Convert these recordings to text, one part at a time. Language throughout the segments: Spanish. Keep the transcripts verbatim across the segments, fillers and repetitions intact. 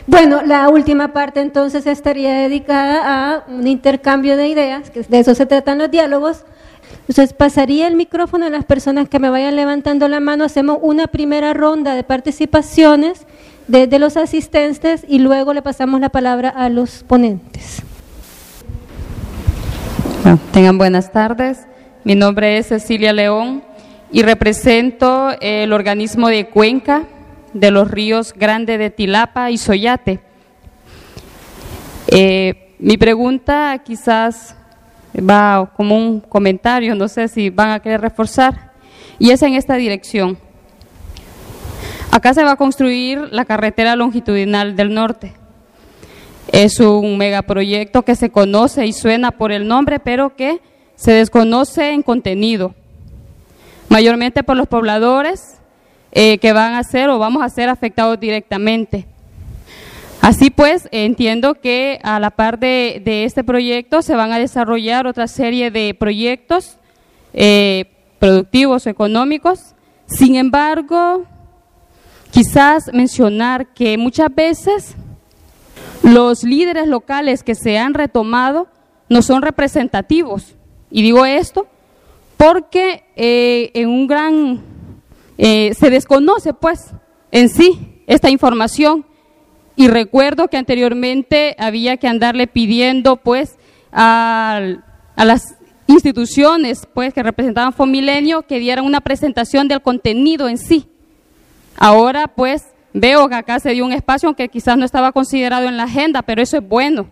Bueno, la última parte entonces estaría dedicada a un intercambio de ideas, que de eso se tratan los diálogos. Entonces pasaría el micrófono a las personas que me vayan levantando la mano, hacemos una primera ronda de participaciones de, de los asistentes y luego le pasamos la palabra a los ponentes. Bueno, tengan buenas tardes, mi nombre es Cecilia León y represento el organismo de Cuenca de los ríos Grande de Tilapa y Soyate. Eh, mi pregunta quizás va como un comentario, no sé si van a querer reforzar, y es en esta dirección. Acá se va a construir la carretera longitudinal del norte. Es un megaproyecto que se conoce y suena por el nombre, pero que se desconoce en contenido, mayormente por los pobladores eh, que van a ser o vamos a ser afectados directamente. Así pues, entiendo que a la par de, de este proyecto se van a desarrollar otra serie de proyectos eh, productivos o económicos. Sin embargo, quizás mencionar que muchas veces los líderes locales que se han retomado no son representativos. Y digo esto porque eh, en un gran, eh, se desconoce pues en sí esta información. Y recuerdo que anteriormente había que andarle pidiendo pues a, a las instituciones pues que representaban Fomilenio que dieran una presentación del contenido en sí. Ahora pues veo que acá se dio un espacio aunque quizás no estaba considerado en la agenda, pero eso es bueno.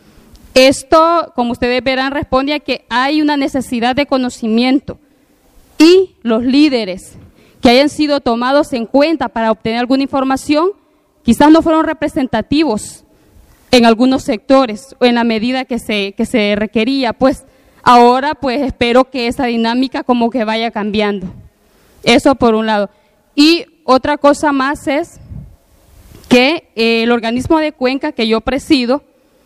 Esto, como ustedes verán, responde a que hay una necesidad de conocimiento y los líderes que hayan sido tomados en cuenta para obtener alguna información quizás no fueron representativos en algunos sectores o en la medida que se, que se requería. Pues ahora pues espero que esa dinámica como que vaya cambiando. Eso por un lado. Y otra cosa más es que eh, el organismo de Cuenca que yo presido,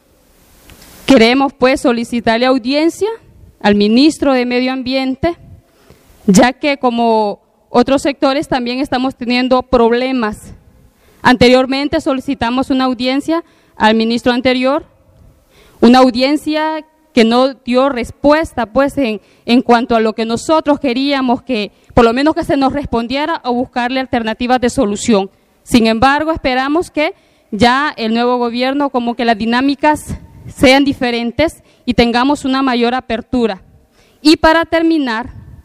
queremos pues solicitarle audiencia al ministro de Medio Ambiente, ya que como otros sectores también estamos teniendo problemas. Anteriormente solicitamos una audiencia al ministro anterior, una audiencia que no dio respuesta pues en, en cuanto a lo que nosotros queríamos, que por lo menos que se nos respondiera o buscarle alternativas de solución. Sin embargo, esperamos que ya el nuevo gobierno como que las dinámicas sean diferentes y tengamos una mayor apertura. Y para terminar,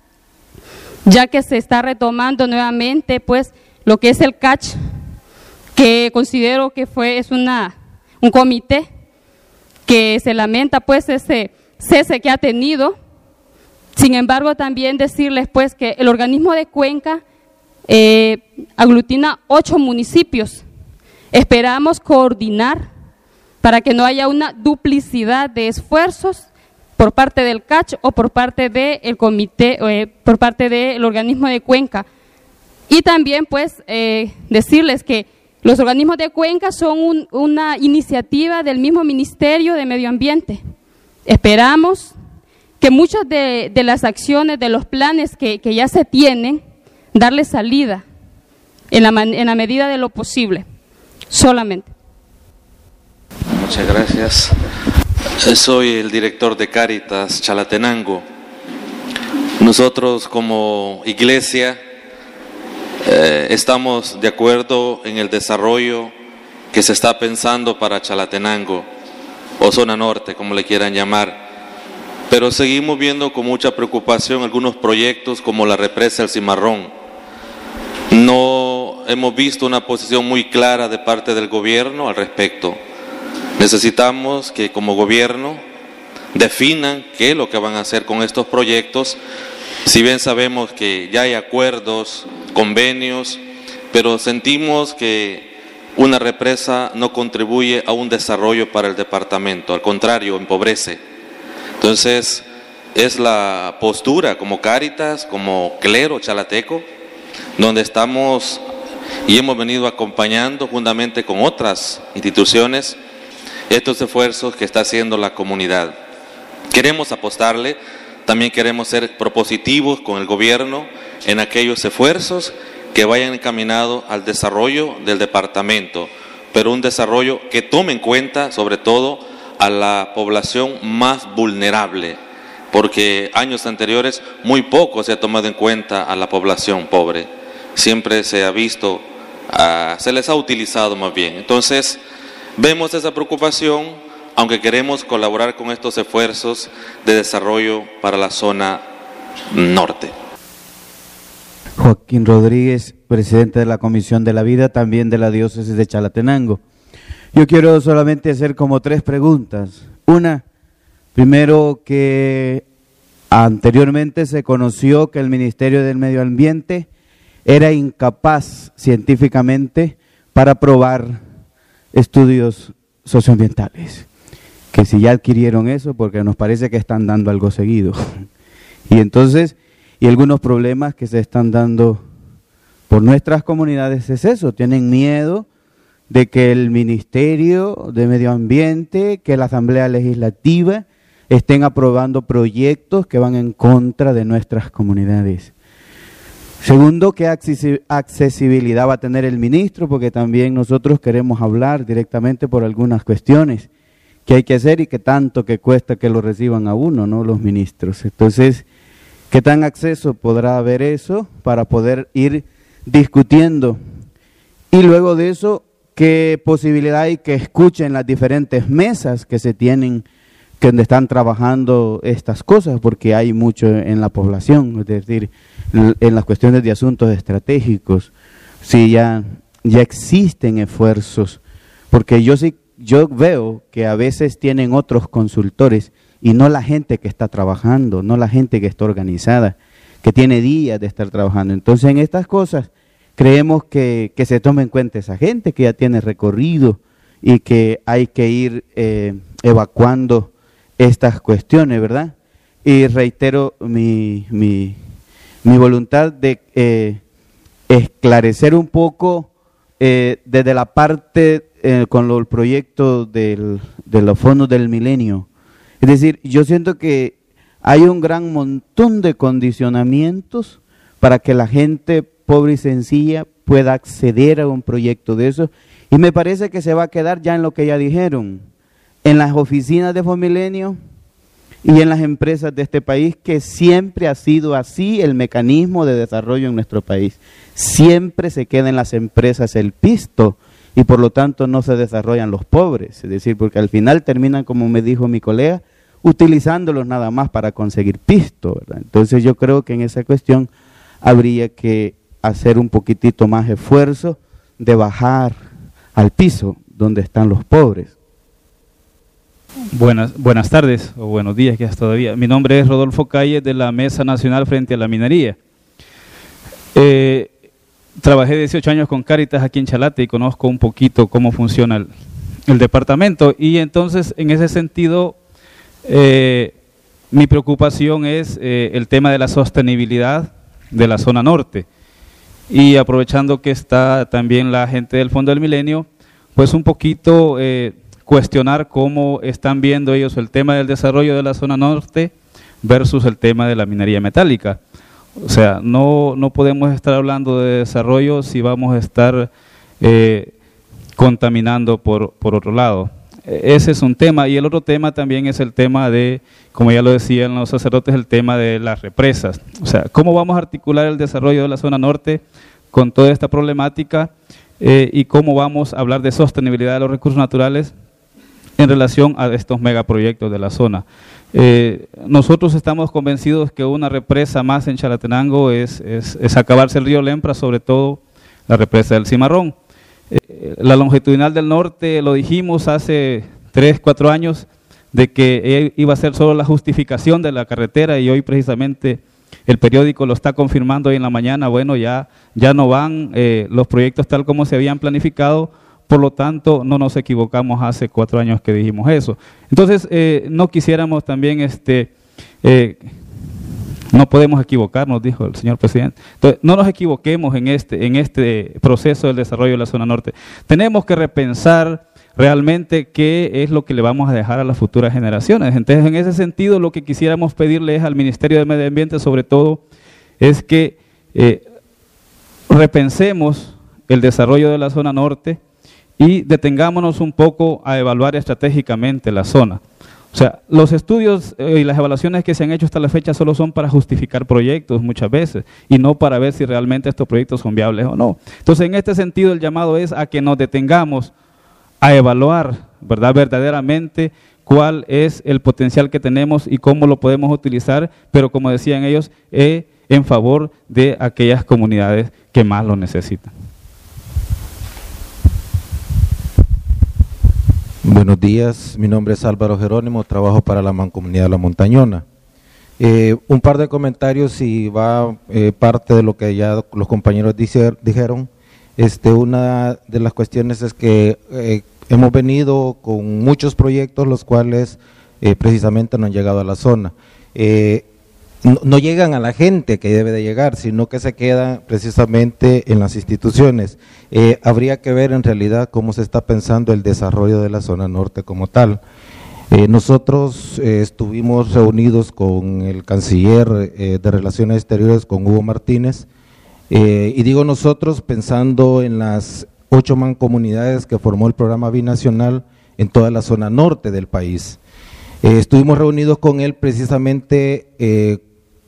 ya que se está retomando nuevamente pues lo que es el C A C H, que considero que fue es una un comité que se lamenta pues ese cese que ha tenido. Sin embargo, también decirles pues que el organismo de Cuenca eh, aglutina ocho municipios. Esperamos coordinar para que no haya una duplicidad de esfuerzos por parte del C A C H o por parte del comité, eh, por parte del organismo de Cuenca. Y también pues eh, decirles que los organismos de Cuenca son un, una iniciativa del mismo Ministerio de Medio Ambiente. Esperamos que muchas de, de las acciones, de los planes que, que ya se tienen, darle salida en la, man, en la medida de lo posible, solamente. Muchas gracias. Soy el director de Cáritas Chalatenango. Nosotros como iglesia eh, estamos de acuerdo en el desarrollo que se está pensando para Chalatenango o zona norte, como le quieran llamar, pero seguimos viendo con mucha preocupación algunos proyectos como la represa El Cimarrón. No hemos visto una posición muy clara de parte del gobierno al respecto. Necesitamos que como gobierno definan qué es lo que van a hacer con estos proyectos. Si bien sabemos que ya hay acuerdos, convenios, pero sentimos que una represa no contribuye a un desarrollo para el departamento, al contrario, empobrece. Entonces, es la postura como Cáritas, como clero chalateco, donde estamos y hemos venido acompañando juntamente con otras instituciones estos esfuerzos que está haciendo la comunidad. Queremos apostarle, también queremos ser propositivos con el gobierno en aquellos esfuerzos que vayan encaminados al desarrollo del departamento, pero un desarrollo que tome en cuenta sobre todo a la población más vulnerable, porque años anteriores muy poco se ha tomado en cuenta a la población pobre, siempre se ha visto, uh, se les ha utilizado más bien. Entonces, vemos esa preocupación, aunque queremos colaborar con estos esfuerzos de desarrollo para la zona norte. Joaquín Rodríguez, presidente de la Comisión de la Vida, también de la Diócesis de Chalatenango. Yo quiero solamente hacer como tres preguntas. Una, primero, que anteriormente se conoció que el Ministerio del Medio Ambiente era incapaz científicamente para aprobar estudios socioambientales. Que si ya adquirieron eso, porque nos parece que están dando algo seguido. Y entonces, y algunos problemas que se están dando por nuestras comunidades es eso, tienen miedo de que el Ministerio de Medio Ambiente, que la Asamblea Legislativa estén aprobando proyectos que van en contra de nuestras comunidades. Segundo, ¿qué accesibilidad va a tener el ministro? Porque también nosotros queremos hablar directamente por algunas cuestiones que hay que hacer y que tanto que cuesta que lo reciban a uno, ¿no? Los ministros. Entonces, ¿qué tan acceso podrá haber eso para poder ir discutiendo? Y luego de eso, ¿qué posibilidad hay que escuchen las diferentes mesas que se tienen, que donde están trabajando estas cosas? Porque hay mucho en la población, es decir, en las cuestiones de asuntos estratégicos, sí, ya, ya existen esfuerzos, porque yo sí, yo veo que a veces tienen otros consultores y no la gente que está trabajando, no la gente que está organizada, que tiene días de estar trabajando. Entonces, en estas cosas creemos que, que se tome en cuenta esa gente que ya tiene recorrido y que hay que ir eh, evacuando estas cuestiones, ¿verdad? Y reitero mi, mi, mi voluntad de eh, esclarecer un poco eh, desde la parte eh, con lo, el proyecto del, de los fondos del milenio. Es decir, yo siento que hay un gran montón de condicionamientos para que la gente pobre y sencilla pueda acceder a un proyecto de eso, y me parece que se va a quedar ya en lo que ya dijeron, en las oficinas de Fomilenio y en las empresas de este país, que siempre ha sido así el mecanismo de desarrollo en nuestro país. Siempre se queda en las empresas el pisto y por lo tanto no se desarrollan los pobres, es decir, porque al final terminan, como me dijo mi colega, utilizándolos nada más para conseguir pisto, ¿verdad? Entonces yo creo que en esa cuestión habría que hacer un poquitito más esfuerzo de bajar al piso donde están los pobres. Buenas, buenas tardes, o buenos días ya todavía. Mi nombre es Rodolfo Calle, de la Mesa Nacional Frente a la Minería. Eh, trabajé dieciocho años con Cáritas aquí en Chalate y conozco un poquito cómo funciona el, el departamento, y entonces en ese sentido eh, mi preocupación es eh, el tema de la sostenibilidad de la zona norte. Y aprovechando que está también la gente del Fondo del Milenio, pues un poquito eh, cuestionar cómo están viendo ellos el tema del desarrollo de la zona norte versus el tema de la minería metálica. O sea, no, no podemos estar hablando de desarrollo si vamos a estar eh, contaminando por, por otro lado. Ese es un tema, y el otro tema también es el tema de, como ya lo decían los sacerdotes, el tema de las represas. O sea, ¿cómo vamos a articular el desarrollo de la zona norte con toda esta problemática eh, y cómo vamos a hablar de sostenibilidad de los recursos naturales en relación a estos megaproyectos de la zona? Eh, nosotros estamos convencidos que una represa más en Chalatenango es, es, es acabarse el río Lempra, sobre todo la represa del Cimarrón. Eh, la longitudinal del norte, lo dijimos hace tres, cuatro años, de que iba a ser solo la justificación de la carretera, y hoy precisamente el periódico lo está confirmando hoy en la mañana. Bueno, ya, ya no van eh, los proyectos tal como se habían planificado, por lo tanto no nos equivocamos hace cuatro años que dijimos eso. Entonces eh, no quisiéramos también, este eh, no podemos equivocarnos, dijo el señor presidente. Entonces no nos equivoquemos en este, en este proceso del desarrollo de la zona norte. Tenemos que repensar realmente qué es lo que le vamos a dejar a las futuras generaciones. Entonces, en ese sentido, lo que quisiéramos pedirle es al Ministerio de Medio Ambiente, sobre todo, es que eh, repensemos el desarrollo de la zona norte y detengámonos un poco a evaluar estratégicamente la zona. O sea, los estudios eh, y las evaluaciones que se han hecho hasta la fecha solo son para justificar proyectos muchas veces y no para ver si realmente estos proyectos son viables o no. Entonces, en este sentido, el llamado es a que nos detengamos a evaluar, ¿verdad?, verdaderamente cuál es el potencial que tenemos y cómo lo podemos utilizar, pero como decían ellos, eh, en favor de aquellas comunidades que más lo necesitan. Buenos días, mi nombre es Álvaro Jerónimo, trabajo para la Mancomunidad de La Montañona. Eh, un par de comentarios y va eh, parte de lo que ya los compañeros dice, dijeron. Este, una de las cuestiones es que eh, hemos venido con muchos proyectos los cuales eh, precisamente no han llegado a la zona. Eh, no, no llegan a la gente que debe de llegar, sino que se quedan precisamente en las instituciones. Eh, habría que ver en realidad cómo se está pensando el desarrollo de la zona norte como tal. Eh, nosotros eh, estuvimos reunidos con el canciller eh, de Relaciones Exteriores, con Hugo Martínez, eh, y digo nosotros pensando en las ocho mancomunidades que formó el programa binacional en toda la zona norte del país. Eh, estuvimos reunidos con él precisamente eh,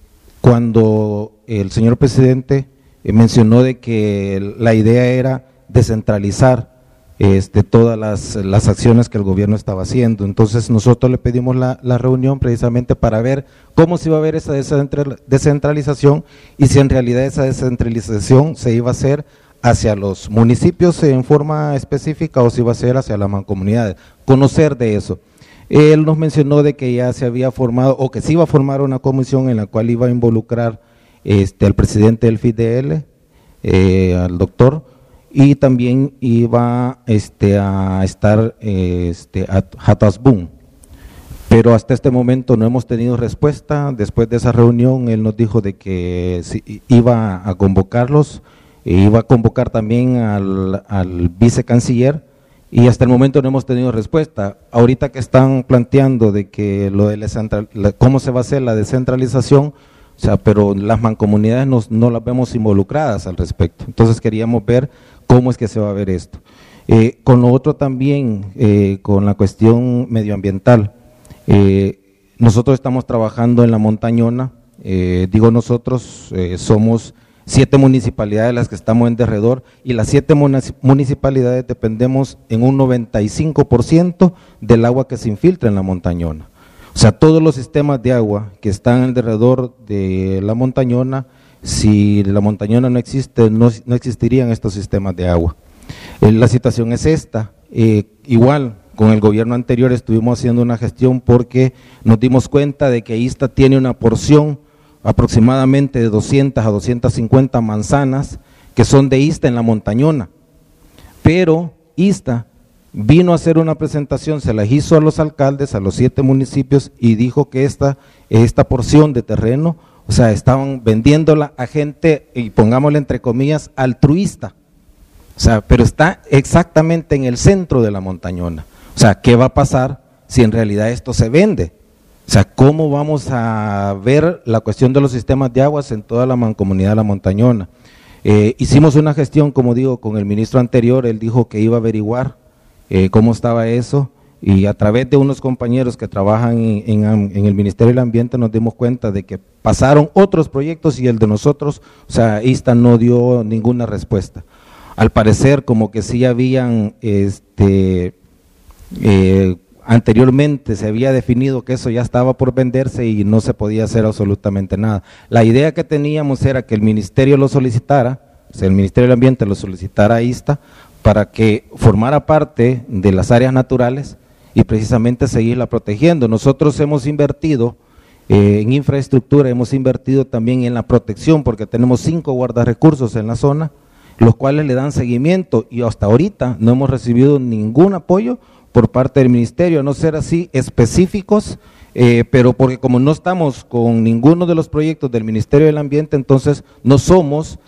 cuando el señor presidente eh, mencionó de que la idea era descentralizar este, todas las, las acciones que el gobierno estaba haciendo. Entonces nosotros le pedimos la, la reunión precisamente para ver cómo se iba a ver esa descentralización y si en realidad esa descentralización se iba a hacer hacia los municipios en forma específica o si iba a ser hacia las mancomunidades, conocer de eso. Él nos mencionó de que ya se había formado o que se iba a formar una comisión en la cual iba a involucrar este, al presidente del F I D L, eh, al doctor, y también iba este, a estar este, a Hatasbun. Pero hasta este momento no hemos tenido respuesta. Después de esa reunión él nos dijo de que iba a convocarlos, e iba a convocar también al, al vicecanciller y hasta el momento no hemos tenido respuesta. Ahorita que están planteando de que lo de la central, la, cómo se va a hacer la descentralización, o sea, pero las mancomunidades no, no las vemos involucradas al respecto. Entonces queríamos ver cómo es que se va a ver esto. Eh, con lo otro también, eh, con la cuestión medioambiental, eh, nosotros estamos trabajando en La Montañona, eh, digo nosotros, eh, somos siete municipalidades las que estamos en derredor y las siete municipalidades dependemos en un noventa y cinco por ciento del agua que se infiltra en La Montañona. O sea, todos los sistemas de agua que están alrededor de La Montañona, si La Montañona no existe, no, no existirían estos sistemas de agua. Eh, la situación es esta, eh, igual con el gobierno anterior estuvimos haciendo una gestión porque nos dimos cuenta de que ISTA tiene una porción aproximadamente de doscientas a doscientas cincuenta manzanas que son de ISTA en La Montañona, pero ISTA vino a hacer una presentación, se las hizo a los alcaldes, a los siete municipios y dijo que esta, esta porción de terreno, o sea, estaban vendiéndola a gente, y pongámosle entre comillas, altruista, o sea, pero está exactamente en el centro de La Montañona. O sea, ¿qué va a pasar si en realidad esto se vende? O sea, ¿cómo vamos a ver la cuestión de los sistemas de aguas en toda la mancomunidad de La Montañona? Eh, hicimos una gestión, como digo, con el ministro anterior, él dijo que iba a averiguar eh, cómo estaba eso, y a través de unos compañeros que trabajan en, en, en el Ministerio del Ambiente nos dimos cuenta de que pasaron otros proyectos y el de nosotros, o sea, ISTA no dio ninguna respuesta. Al parecer, como que sí habían, este, eh, anteriormente se había definido que eso ya estaba por venderse y no se podía hacer absolutamente nada. La idea que teníamos era que el ministerio lo solicitara, o sea, el Ministerio del Ambiente lo solicitara a ISTA para que formara parte de las áreas naturales y precisamente seguirla protegiendo. Nosotros hemos invertido eh, en infraestructura, hemos invertido también en la protección porque tenemos cinco guardarrecursos en la zona, los cuales le dan seguimiento y hasta ahorita no hemos recibido ningún apoyo por parte del ministerio, a no ser así específicos, eh, pero porque como no estamos con ninguno de los proyectos del Ministerio del Ambiente, entonces no somos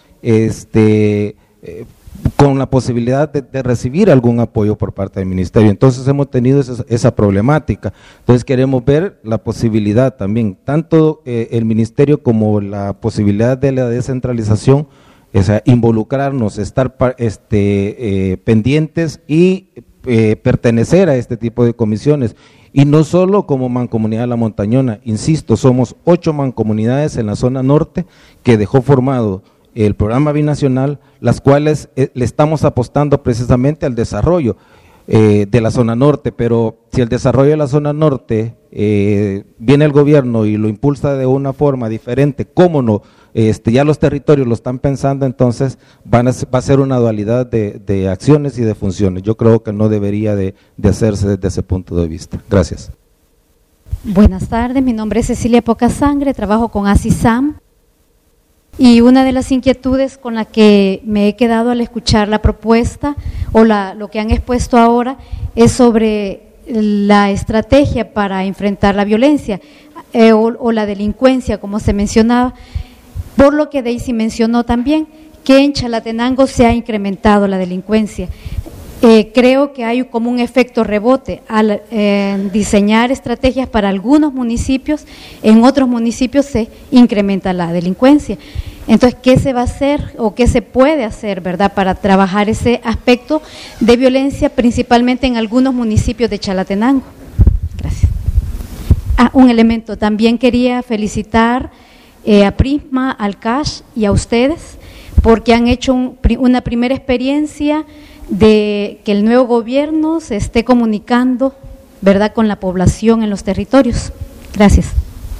este, eh, con la posibilidad de, de recibir algún apoyo por parte del ministerio. Entonces hemos tenido esa, esa problemática. Entonces queremos ver la posibilidad también, tanto eh, el ministerio como la posibilidad de la descentralización, o sea, involucrarnos, estar este, eh, pendientes y eh, pertenecer a este tipo de comisiones. Y no solo como Mancomunidad de la Montañona, insisto, somos ocho mancomunidades en la zona norte que dejó formado el programa binacional, las cuales eh, le estamos apostando precisamente al desarrollo eh, de la zona norte, pero si el desarrollo de la zona norte eh, viene el gobierno y lo impulsa de una forma diferente, ¿cómo no? Este, ya los territorios lo están pensando, entonces van a, va a ser una dualidad de, de acciones y de funciones. Yo creo que no debería de, de hacerse desde ese punto de vista. Gracias. Buenas tardes, mi nombre es Cecilia Pocasangre, trabajo con ASISAM y una de las inquietudes con la que me he quedado al escuchar la propuesta o la, lo que han expuesto ahora es sobre la estrategia para enfrentar la violencia eh, o, o la delincuencia, como se mencionaba. Por lo que Daisy mencionó también, que en Chalatenango se ha incrementado la delincuencia. Eh, creo que hay como un efecto rebote al eh, diseñar estrategias para algunos municipios, en otros municipios se incrementa la delincuencia. Entonces, ¿qué se va a hacer o qué se puede hacer, verdad, para trabajar ese aspecto de violencia, principalmente en algunos municipios de Chalatenango? Gracias. Ah, un elemento, también quería felicitar Eh, a Prisma, al C A S H y a ustedes, porque han hecho un, una primera experiencia de que el nuevo gobierno se esté comunicando, ¿verdad?, con la población en los territorios. Gracias.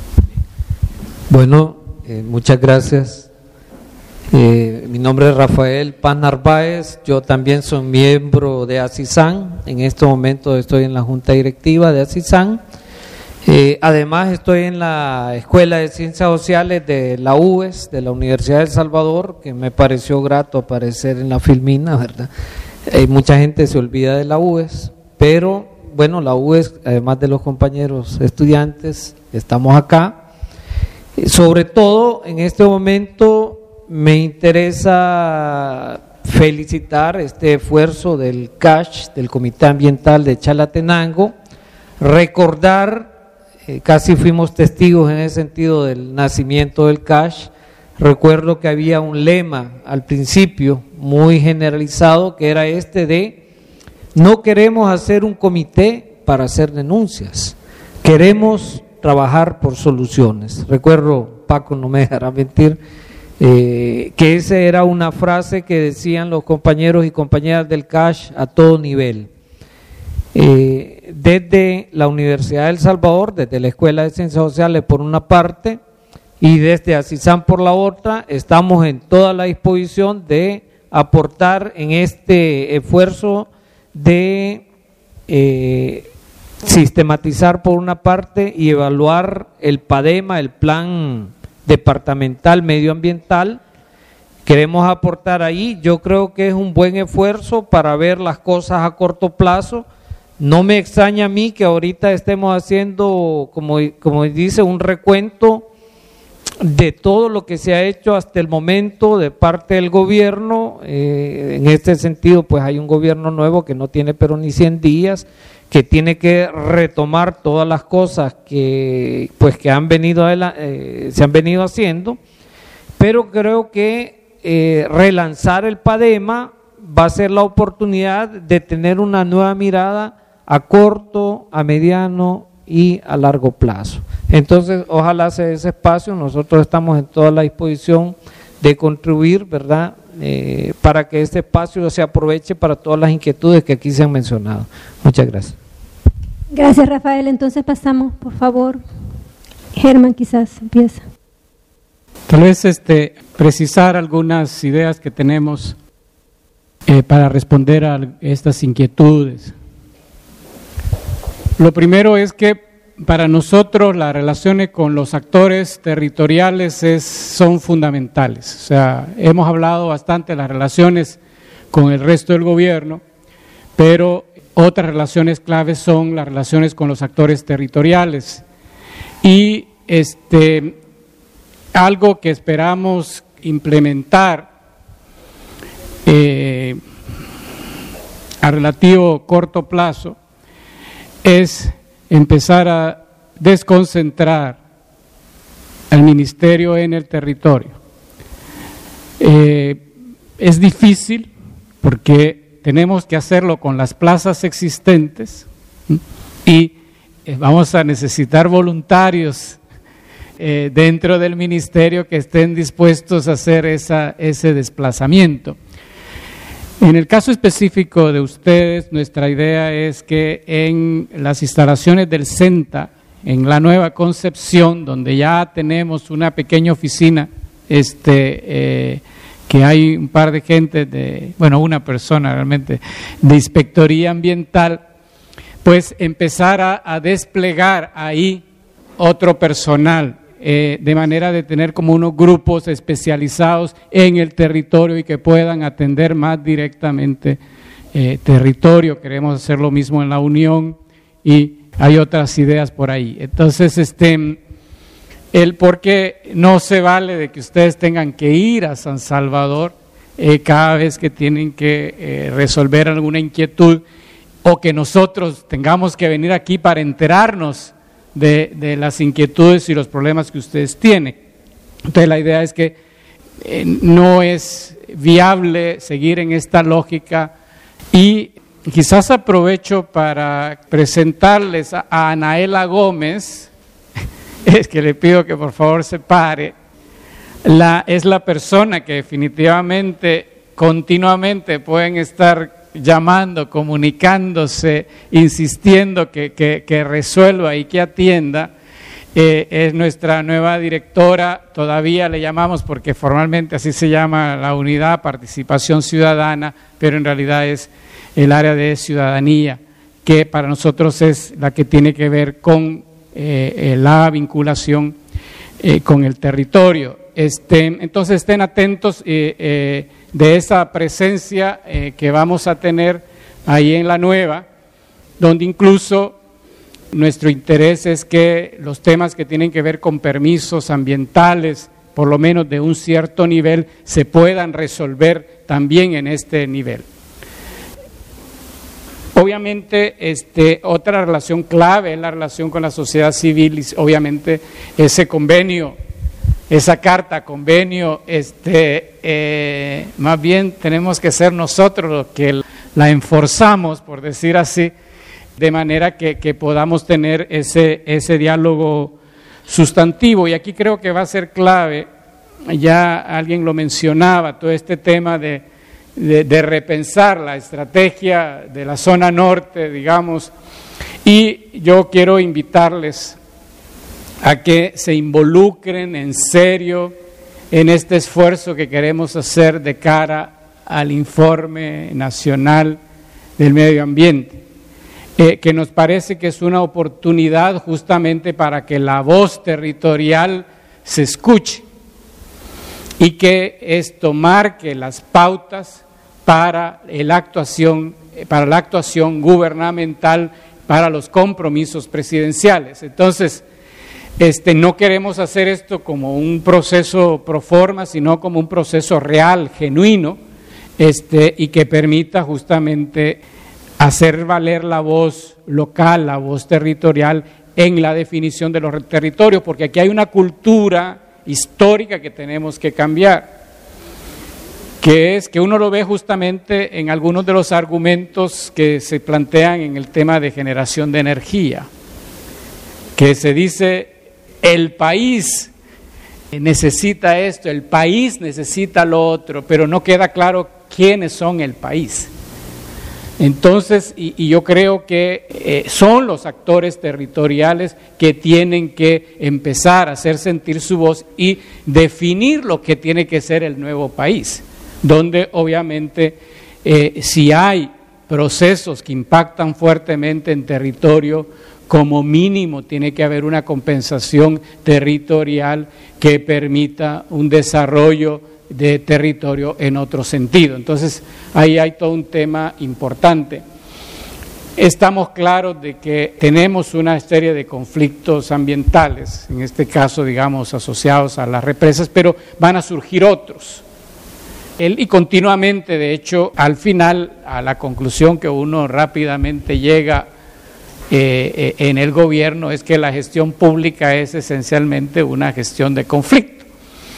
Bueno, eh, muchas gracias. Eh, mi nombre es Rafael Paz Narváez, yo también soy miembro de ASISAN, en este momento estoy en la Junta Directiva de ASISAN. Eh, además estoy en la Escuela de Ciencias Sociales de la U E S, de la Universidad de El Salvador, que me pareció grato aparecer en la filmina, ¿verdad? Eh, mucha gente se olvida de la U E S, pero bueno, la U E S, además de los compañeros estudiantes, estamos acá. Eh, sobre todo, en este momento me interesa felicitar este esfuerzo del C A S H, del Comité Ambiental de Chalatenango, recordar. Casi fuimos testigos en ese sentido del nacimiento del C A S H. Recuerdo que había un lema al principio muy generalizado que era este de: no queremos hacer un comité para hacer denuncias, queremos trabajar por soluciones. Recuerdo, Paco no me dejará mentir, eh, que esa era una frase que decían los compañeros y compañeras del C A S H a todo nivel. Eh, desde la Universidad de El Salvador, desde la Escuela de Ciencias Sociales por una parte y desde ASISAN por la otra, estamos en toda la disposición de aportar en este esfuerzo de eh, sistematizar por una parte y evaluar el PADEMA, el Plan Departamental Medioambiental. Queremos aportar ahí, yo creo que es un buen esfuerzo para ver las cosas a corto plazo. No me extraña a mí que ahorita estemos haciendo, como, como dice, un recuento de todo lo que se ha hecho hasta el momento de parte del gobierno. Eh, en este sentido, pues hay un gobierno nuevo que no tiene pero ni cien días, que tiene que retomar todas las cosas que, pues, que han venido eh, se han venido haciendo, pero creo que eh, relanzar el PADEMA va a ser la oportunidad de tener una nueva mirada a corto, a mediano y a largo plazo. Entonces, ojalá sea ese espacio, nosotros estamos en toda la disposición de contribuir, ¿verdad?, eh, para que este espacio se aproveche para todas las inquietudes que aquí se han mencionado. Muchas gracias. Gracias, Rafael. Entonces pasamos, por favor. Germán, quizás empieza. Tal vez este, precisar algunas ideas que tenemos eh, para responder a estas inquietudes. Lo primero es que para nosotros las relaciones con los actores territoriales es, son fundamentales. O sea, hemos hablado bastante de las relaciones con el resto del gobierno, pero otras relaciones claves son las relaciones con los actores territoriales. Y este, algo que esperamos implementar eh, a relativo corto plazo es empezar a desconcentrar al ministerio en el territorio. Eh, es difícil porque tenemos que hacerlo con las plazas existentes y vamos a necesitar voluntarios eh, dentro del ministerio que estén dispuestos a hacer esa, ese desplazamiento. En el caso específico de ustedes, nuestra idea es que en las instalaciones del CENTA, en la Nueva Concepción, donde ya tenemos una pequeña oficina, este, eh, que hay un par de gente, de, bueno, una persona realmente, de inspectoría ambiental, pues empezar a, a desplegar ahí otro personal, eh, de manera de tener como unos grupos especializados en el territorio y que puedan atender más directamente eh, territorio. Queremos hacer lo mismo en la Unión y hay otras ideas por ahí. Entonces, este, el por qué no se vale de que ustedes tengan que ir a San Salvador eh, cada vez que tienen que eh, resolver alguna inquietud, o que nosotros tengamos que venir aquí para enterarnos de, de las inquietudes y los problemas que ustedes tienen. Entonces la idea es que eh, no es viable seguir en esta lógica y quizás aprovecho para presentarles a, a Anaela Gómez, es que le pido que por favor se pare, la, es la persona que definitivamente continuamente pueden estar llamando, comunicándose, insistiendo que, que, que resuelva y que atienda. Eh, es nuestra nueva directora, todavía le llamamos porque formalmente así se llama la unidad Participación Ciudadana, pero en realidad es el área de ciudadanía, que para nosotros es la que tiene que ver con eh, la vinculación eh, con el territorio. Este, entonces estén atentos eh, eh, de esa presencia eh, que vamos a tener ahí en la Nueva, donde incluso nuestro interés es que los temas que tienen que ver con permisos ambientales, por lo menos de un cierto nivel, se puedan resolver también en este nivel. Obviamente, este, otra relación clave es la relación con la sociedad civil y obviamente ese convenio, esa carta, convenio, este, eh, más bien tenemos que ser nosotros los que la enforzamos, por decir así, de manera que, que podamos tener ese, ese diálogo sustantivo. Y aquí creo que va a ser clave, ya alguien lo mencionaba, todo este tema de, de, de repensar la estrategia de la zona norte, digamos, y yo quiero invitarles a que se involucren en serio en este esfuerzo que queremos hacer de cara al informe nacional del medio ambiente, eh, que nos parece que es una oportunidad justamente para que la voz territorial se escuche y que esto marque las pautas para la actuación, para la actuación gubernamental, para los compromisos presidenciales. Entonces, Este, no queremos hacer esto como un proceso pro forma, sino como un proceso real, genuino, este, y que permita justamente hacer valer la voz local, la voz territorial en la definición de los territorios, porque aquí hay una cultura histórica que tenemos que cambiar, que es que uno lo ve justamente en algunos de los argumentos que se plantean en el tema de generación de energía, que se dice el país necesita esto, el país necesita lo otro, pero no queda claro quiénes son el país. Entonces, y, y yo creo que eh, son los actores territoriales que tienen que empezar a hacer sentir su voz y definir lo que tiene que ser el nuevo país, donde obviamente eh, si hay procesos que impactan fuertemente en territorio, como mínimo tiene que haber una compensación territorial que permita un desarrollo de territorio en otro sentido. Entonces, ahí hay todo un tema importante. Estamos claros de que tenemos una serie de conflictos ambientales, en este caso, digamos, asociados a las represas, pero van a surgir otros. Y continuamente, de hecho, al final, a la conclusión que uno rápidamente llega Eh, eh, en el gobierno es que la gestión pública es esencialmente una gestión de conflicto.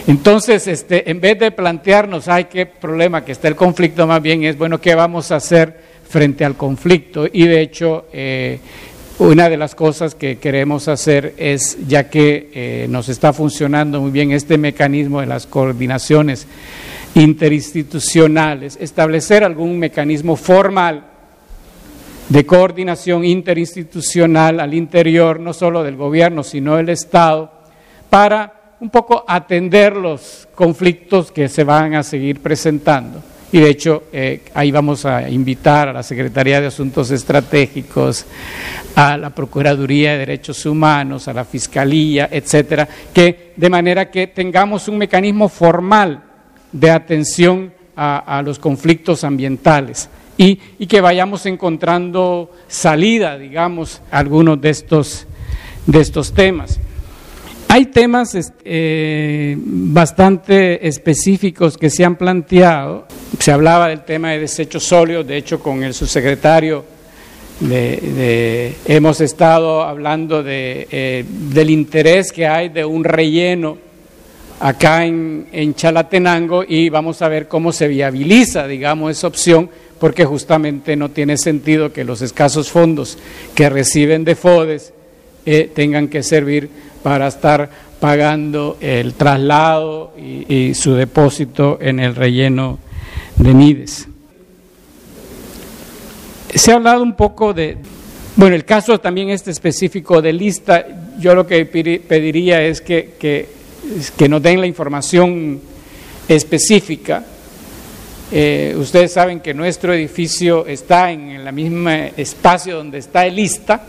Entonces, este, en vez de plantearnos, ay, qué problema que está el conflicto, más bien es, bueno, ¿qué vamos a hacer frente al conflicto? Y de hecho, eh, una de las cosas que queremos hacer es, ya que eh, nos está funcionando muy bien este mecanismo de las coordinaciones interinstitucionales, establecer algún mecanismo formal de coordinación interinstitucional al interior, no solo del gobierno, sino del Estado, para un poco atender los conflictos que se van a seguir presentando. Y de hecho, eh, ahí vamos a invitar a la Secretaría de Asuntos Estratégicos, a la Procuraduría de Derechos Humanos, a la Fiscalía, etcétera, que de manera que tengamos un mecanismo formal de atención a, a los conflictos ambientales y, y que vayamos encontrando salida, digamos, a algunos de estos, de estos temas. Hay temas eh, bastante específicos que se han planteado. Se hablaba del tema de desechos sólidos, de hecho con el subsecretario de, de, hemos estado hablando de, eh, del interés que hay de un relleno acá en, en Chalatenango y vamos a ver cómo se viabiliza, digamos, esa opción, porque justamente no tiene sentido que los escasos fondos que reciben de FODES eh, tengan que servir para estar pagando el traslado y, y su depósito en el relleno de Nides. Se ha hablado un poco de, bueno, el caso también este específico de Lista, yo lo que pediría es que, que, que nos den la información específica. Eh, ustedes saben que nuestro edificio está en el mismo espacio donde está el Lista.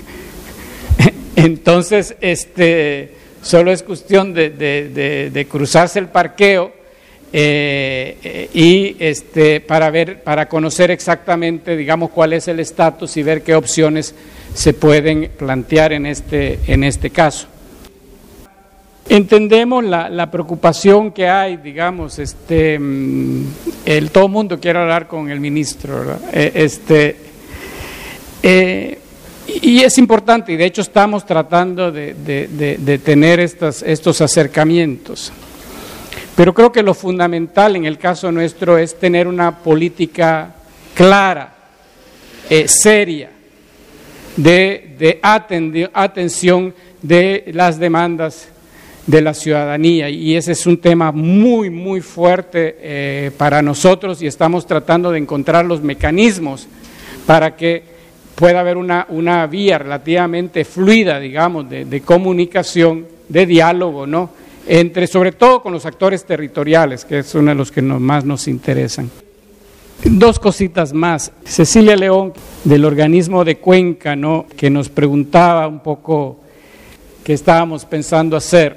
Entonces, este, solo es cuestión de, de, de, de cruzarse el parqueo eh, eh, y este, para ver, para conocer exactamente, digamos, cuál es el estatus y ver qué opciones se pueden plantear en este, en este caso. Entendemos la, la preocupación que hay, digamos, este, el todo el mundo quiere hablar con el ministro, ¿verdad? Eh, este. Eh, Y es importante, y de hecho estamos tratando de, de, de, de tener estas, estos acercamientos. Pero creo que lo fundamental en el caso nuestro es tener una política clara, eh, seria, de, de atendi- atención de las demandas de la ciudadanía. Y ese es un tema muy, muy fuerte eh, para nosotros y estamos tratando de encontrar los mecanismos para que pueda haber una, una vía relativamente fluida, digamos, de, de comunicación, de diálogo, ¿no?, entre, sobre todo con los actores territoriales, que es uno de los que nos, más nos interesan. Dos cositas más. Cecilia León, del organismo de Cuenca, ¿no?, que nos preguntaba un poco qué estábamos pensando hacer.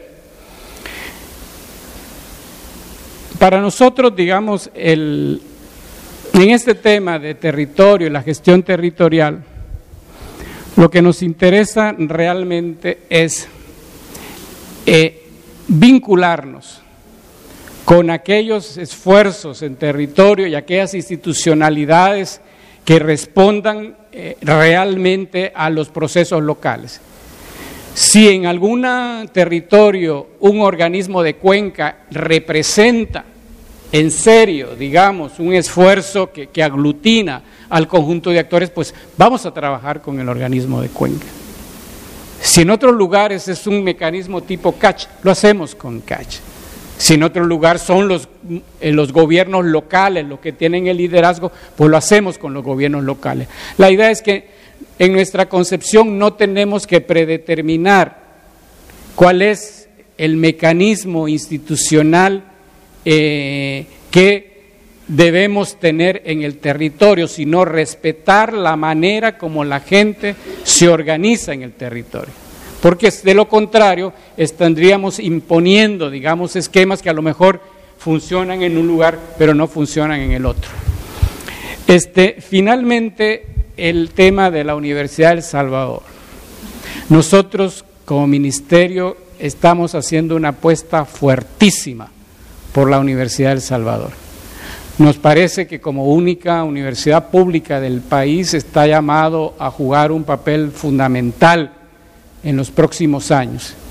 Para nosotros, digamos, el... en este tema de territorio y la gestión territorial, lo que nos interesa realmente es eh, vincularnos con aquellos esfuerzos en territorio y aquellas institucionalidades que respondan eh, realmente a los procesos locales. Si en algún territorio un organismo de Cuenca representa en serio, digamos, un esfuerzo que, que aglutina al conjunto de actores, pues vamos a trabajar con el organismo de Cuenca. Si en otros lugares es un mecanismo tipo C A C H, lo hacemos con C A C H. Si en otro lugar son los, los gobiernos locales los que tienen el liderazgo, pues lo hacemos con los gobiernos locales. La idea es que en nuestra concepción no tenemos que predeterminar cuál es el mecanismo institucional Eh, que debemos tener en el territorio, sino respetar la manera como la gente se organiza en el territorio, porque de lo contrario estaríamos imponiendo, digamos, esquemas que a lo mejor funcionan en un lugar pero no funcionan en el otro. Este, finalmente, el tema de la Universidad de El Salvador. Nosotros como ministerio estamos haciendo una apuesta fuertísima por la Universidad de El Salvador. Nos parece que como única universidad pública del país está llamado a jugar un papel fundamental en los próximos años.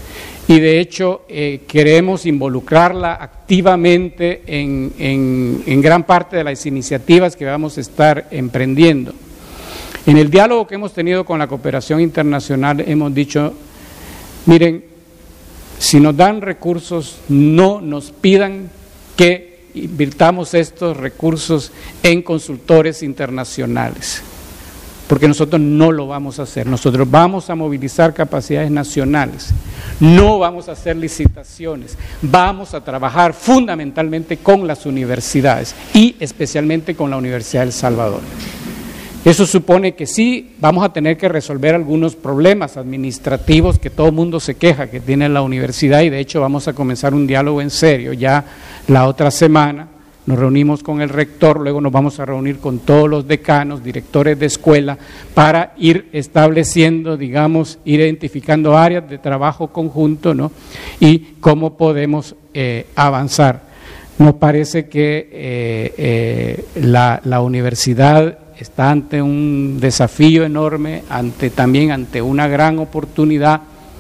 y de hecho eh, queremos involucrarla activamente en, en, en gran parte de las iniciativas que vamos a estar emprendiendo. En el diálogo que hemos tenido con la cooperación internacional hemos dicho, miren, si nos dan recursos, no nos pidan que invirtamos estos recursos en consultores internacionales, porque nosotros no lo vamos a hacer. Nosotros vamos a movilizar capacidades nacionales, no vamos a hacer licitaciones, vamos a trabajar fundamentalmente con las universidades y especialmente con la Universidad de El Salvador. Eso supone que sí vamos a tener que resolver algunos problemas administrativos que todo el mundo se queja que tiene la universidad, y de hecho vamos a comenzar un diálogo en serio ya la otra semana. Nos reunimos con el rector, luego nos vamos a reunir con todos los decanos, directores de escuela, para ir estableciendo, digamos, ir identificando áreas de trabajo conjunto, ¿no? Y cómo podemos eh, avanzar. Nos parece que eh, eh, la, la universidad está ante un desafío enorme, ante también ante una gran oportunidad.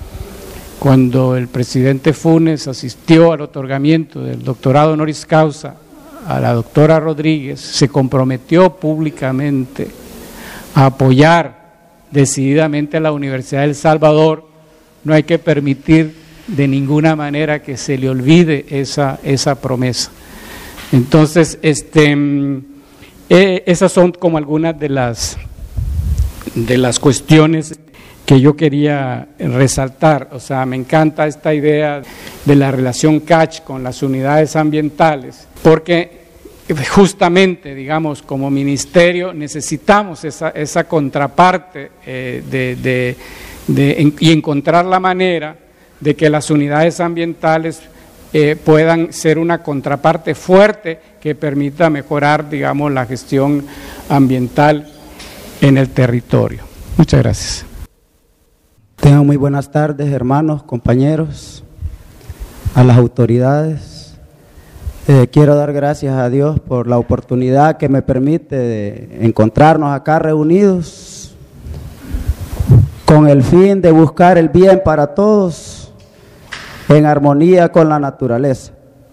Cuando el presidente Funes asistió al otorgamiento del doctorado honoris causa a la doctora Rodríguez, se comprometió públicamente a apoyar decididamente a la Universidad de El Salvador. No hay que permitir de ninguna manera que se le olvide esa, esa promesa. Entonces, este... Eh, esas son como algunas de las, de las cuestiones que yo quería resaltar. O sea, me encanta esta idea de la relación C A C H con las unidades ambientales, porque justamente, digamos, como ministerio necesitamos esa, esa contraparte eh, de, de, de, en, y encontrar la manera de que las unidades ambientales Eh, puedan ser una contraparte fuerte que permita mejorar, digamos, la gestión ambiental en el territorio. Muchas gracias. Tengan muy buenas tardes, hermanos, compañeros, a las autoridades. Eh, quiero dar gracias a Dios por la oportunidad que me permite de encontrarnos acá reunidos con el fin de buscar el bien para todos, en armonía con la naturaleza.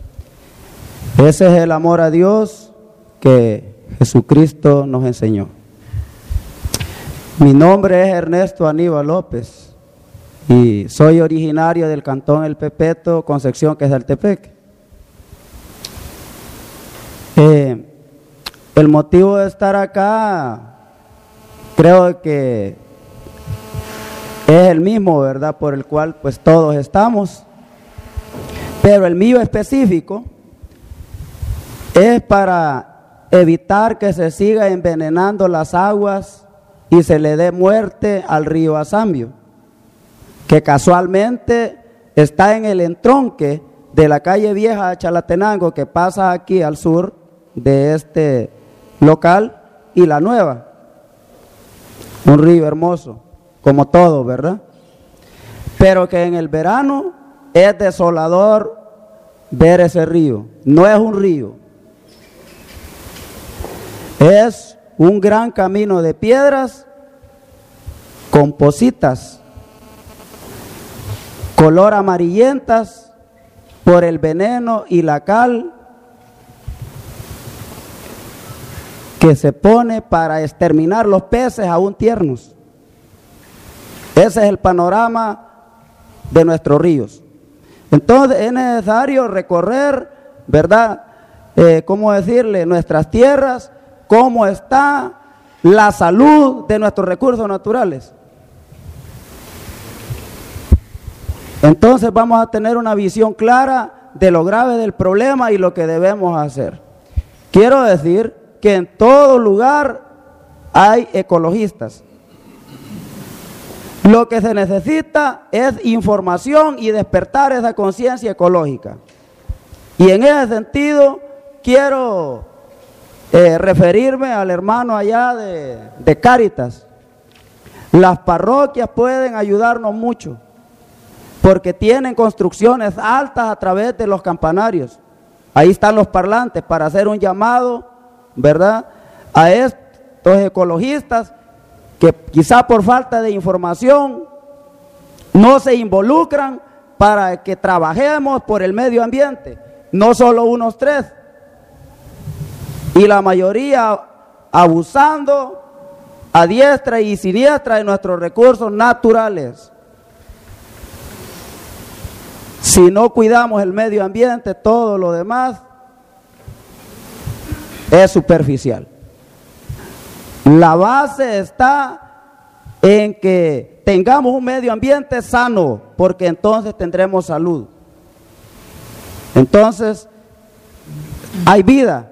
Ese es el amor a Dios que Jesucristo nos enseñó. Mi nombre es Ernesto Aníbal López y soy originario del cantón El Pepeto, Concepción, Quezaltepec. Eh, el motivo de estar acá creo que es el mismo, ¿verdad?, por el cual pues todos estamos. Pero el mío específico es para evitar que se siga envenenando las aguas y se le dé muerte al río Azambio, que casualmente está en el entronque de la calle Vieja de Chalatenango, que pasa aquí al sur de este local, y la Nueva. Un río hermoso, como todo, ¿verdad? Pero que en el verano es desolador ver ese río. No es un río, es un gran camino de piedras con positas color amarillentas por el veneno y la cal que se pone para exterminar los peces aún tiernos. Ese es el panorama de nuestros ríos. Entonces es necesario recorrer, ¿verdad? Eh, ¿Cómo decirle? Nuestras tierras, cómo está la salud de nuestros recursos naturales. Entonces vamos a tener una visión clara de lo grave del problema y lo que debemos hacer. Quiero decir que en todo lugar hay ecologistas. Lo que se necesita es información y despertar esa conciencia ecológica. Y en ese sentido quiero eh, referirme al hermano allá de, de Cáritas. Las parroquias pueden ayudarnos mucho, porque tienen construcciones altas a través de los campanarios. Ahí están los parlantes para hacer un llamado, ¿verdad?, a estos ecologistas que quizá por falta de información no se involucran para que trabajemos por el medio ambiente, no solo unos tres, y la mayoría abusando a diestra y siniestra de nuestros recursos naturales. Si no cuidamos el medio ambiente, todo lo demás es superficial. La base está en que tengamos un medio ambiente sano, porque entonces tendremos salud. Entonces, hay vida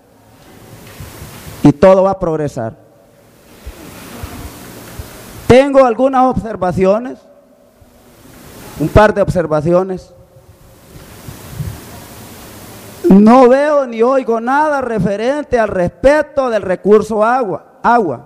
y todo va a progresar. Tengo algunas observaciones, un par de observaciones. No veo ni oigo nada referente al respeto del recurso agua. agua.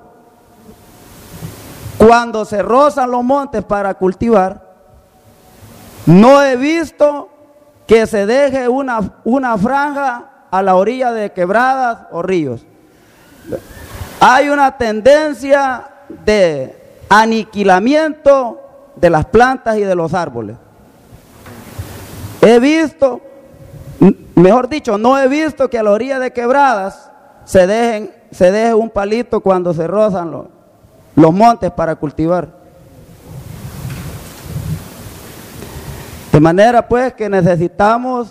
Cuando se rozan los montes para cultivar, no he visto que se deje una, una franja a la orilla de quebradas o ríos. Hay una tendencia de aniquilamiento de las plantas y de los árboles. He visto, mejor dicho, no he visto que a la orilla de quebradas se dejen, se deje un palito cuando se rozan los, los montes para cultivar. De manera pues que necesitamos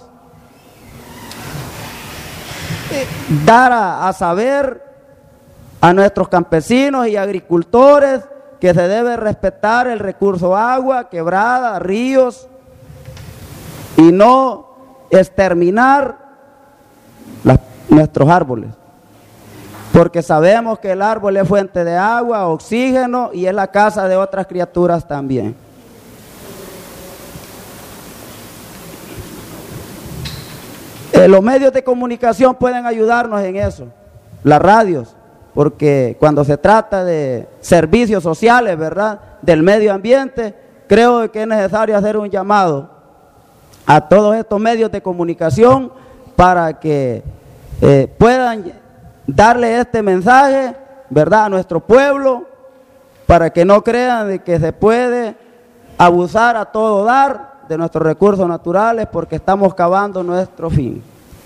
dar a, a saber a nuestros campesinos y agricultores que se debe respetar el recurso agua, quebradas, ríos, y no exterminar las, nuestros árboles, porque sabemos que el árbol es fuente de agua, oxígeno, y es la casa de otras criaturas también. Eh, los medios de comunicación pueden ayudarnos en eso, las radios, porque cuando se trata de servicios sociales, ¿verdad?, del medio ambiente, creo que es necesario hacer un llamado a todos estos medios de comunicación para que eh, puedan darle este mensaje, ¿verdad?, a nuestro pueblo, para que no crean de que se puede abusar a todo dar de nuestros recursos naturales, porque estamos cavando nuestro fin.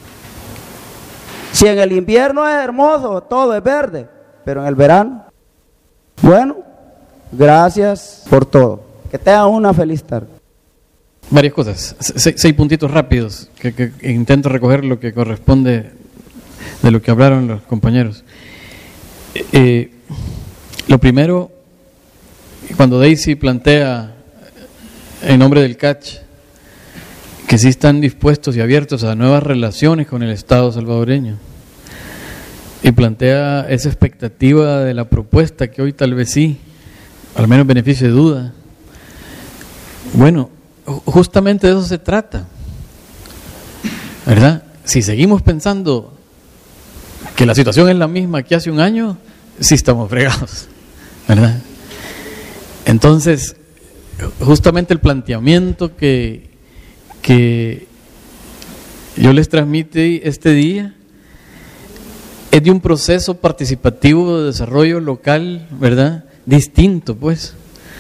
Si en el invierno es hermoso, todo es verde, pero en el verano, bueno, gracias por todo. Que tengan una feliz tarde. Varias cosas, Se, seis puntitos rápidos, que, que intento recoger lo que corresponde de lo que hablaron los compañeros. Eh, lo primero, cuando Daisy plantea en nombre del C A C H que sí están dispuestos y abiertos a nuevas relaciones con el Estado salvadoreño, y plantea esa expectativa de la propuesta que hoy tal vez sí, al menos beneficio de duda. Bueno, justamente de eso se trata, ¿verdad? Si seguimos pensando que la situación es la misma que hace un año, sí estamos fregados, ¿verdad? Entonces, justamente el planteamiento que, que yo les transmití este día es de un proceso participativo de desarrollo local, ¿verdad?, distinto, pues.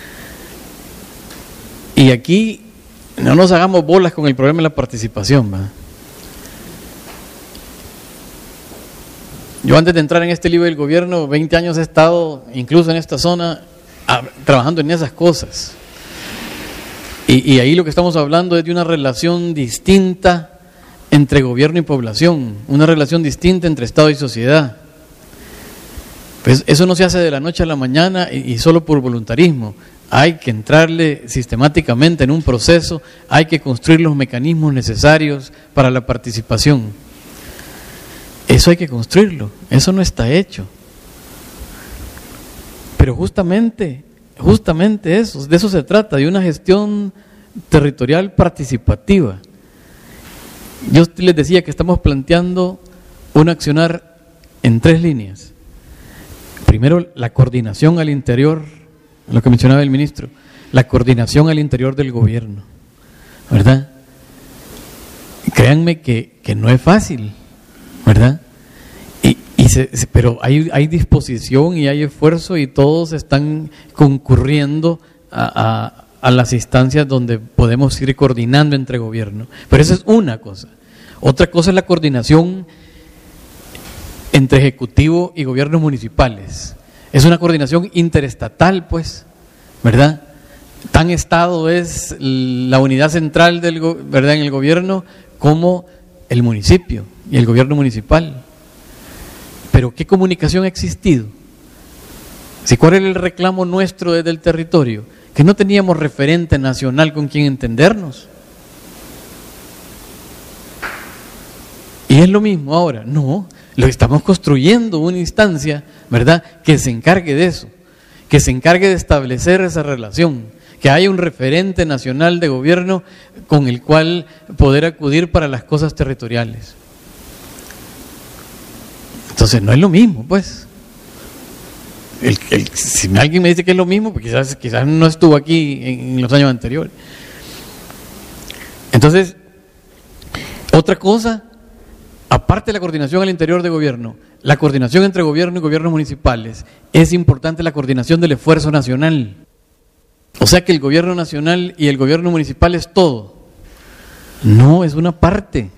Y aquí no nos hagamos bolas con el problema de la participación, ¿verdad? Yo antes de entrar en este libro del gobierno, veinte años he estado, incluso en esta zona, a, trabajando en esas cosas. Y, y ahí lo que estamos hablando es de una relación distinta entre gobierno y población, una relación distinta entre Estado y sociedad. Pues eso no se hace de la noche a la mañana y, y solo por voluntarismo. Hay que entrarle sistemáticamente en un proceso, hay que construir los mecanismos necesarios para la participación. Eso hay que construirlo, eso no está hecho. Pero justamente, justamente eso, de eso se trata, de una gestión territorial participativa. Yo les decía que estamos planteando un accionar en tres líneas. Primero, la coordinación al interior, lo que mencionaba el ministro, la coordinación al interior del gobierno, ¿verdad? Créanme que, que no es fácil, ¿verdad? Y, y se, pero hay, hay disposición y hay esfuerzo y todos están concurriendo a, a las instancias donde podemos ir coordinando entre gobierno. Pero esa es una cosa. Otra cosa es la coordinación entre ejecutivo y gobiernos municipales. Es una coordinación interestatal, pues, ¿verdad? Tan Estado es la unidad central del, ¿verdad?, en el gobierno como el municipio y el gobierno municipal. Pero ¿qué comunicación ha existido? Si ¿cuál era el reclamo nuestro desde el territorio? Que no teníamos referente nacional con quien entendernos. Y es lo mismo ahora. No, lo estamos construyendo una instancia, ¿verdad?, que se encargue de eso, que se encargue de establecer esa relación, que haya un referente nacional de gobierno con el cual poder acudir para las cosas territoriales. Entonces no es lo mismo, pues. El, el, si alguien me dice que es lo mismo, pues quizás, quizás no estuvo aquí en, en los años anteriores. Entonces, otra cosa, aparte de la coordinación al interior de gobierno, la coordinación entre gobierno y gobiernos municipales, es importante la coordinación del esfuerzo nacional. O sea que el gobierno nacional y el gobierno municipal es todo. No, es una parte.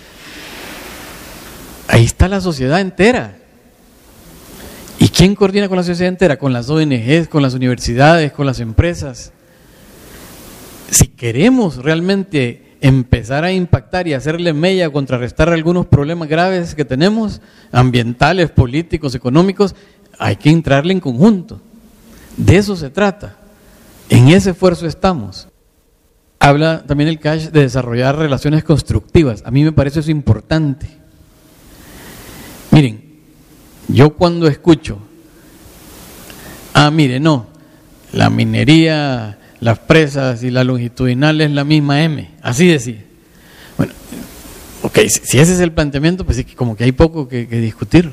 Ahí está la sociedad entera. ¿Y quién coordina con la sociedad entera? Con las O N Ges, con las universidades, con las empresas. Si queremos realmente empezar a impactar y hacerle mella, contrarrestar algunos problemas graves que tenemos, ambientales, políticos, económicos, hay que entrarle en conjunto. De eso se trata. En ese esfuerzo estamos. Habla también el C A C H de desarrollar relaciones constructivas. A mí me parece eso importante. Miren, yo cuando escucho, ah, mire, no, la minería, las presas y la longitudinal es la misma M, así decía. Bueno, ok, si, si ese es el planteamiento, pues sí, como que hay poco que, que discutir.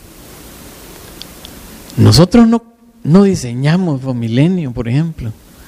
Nosotros no, no diseñamos Fomilenio, por ejemplo,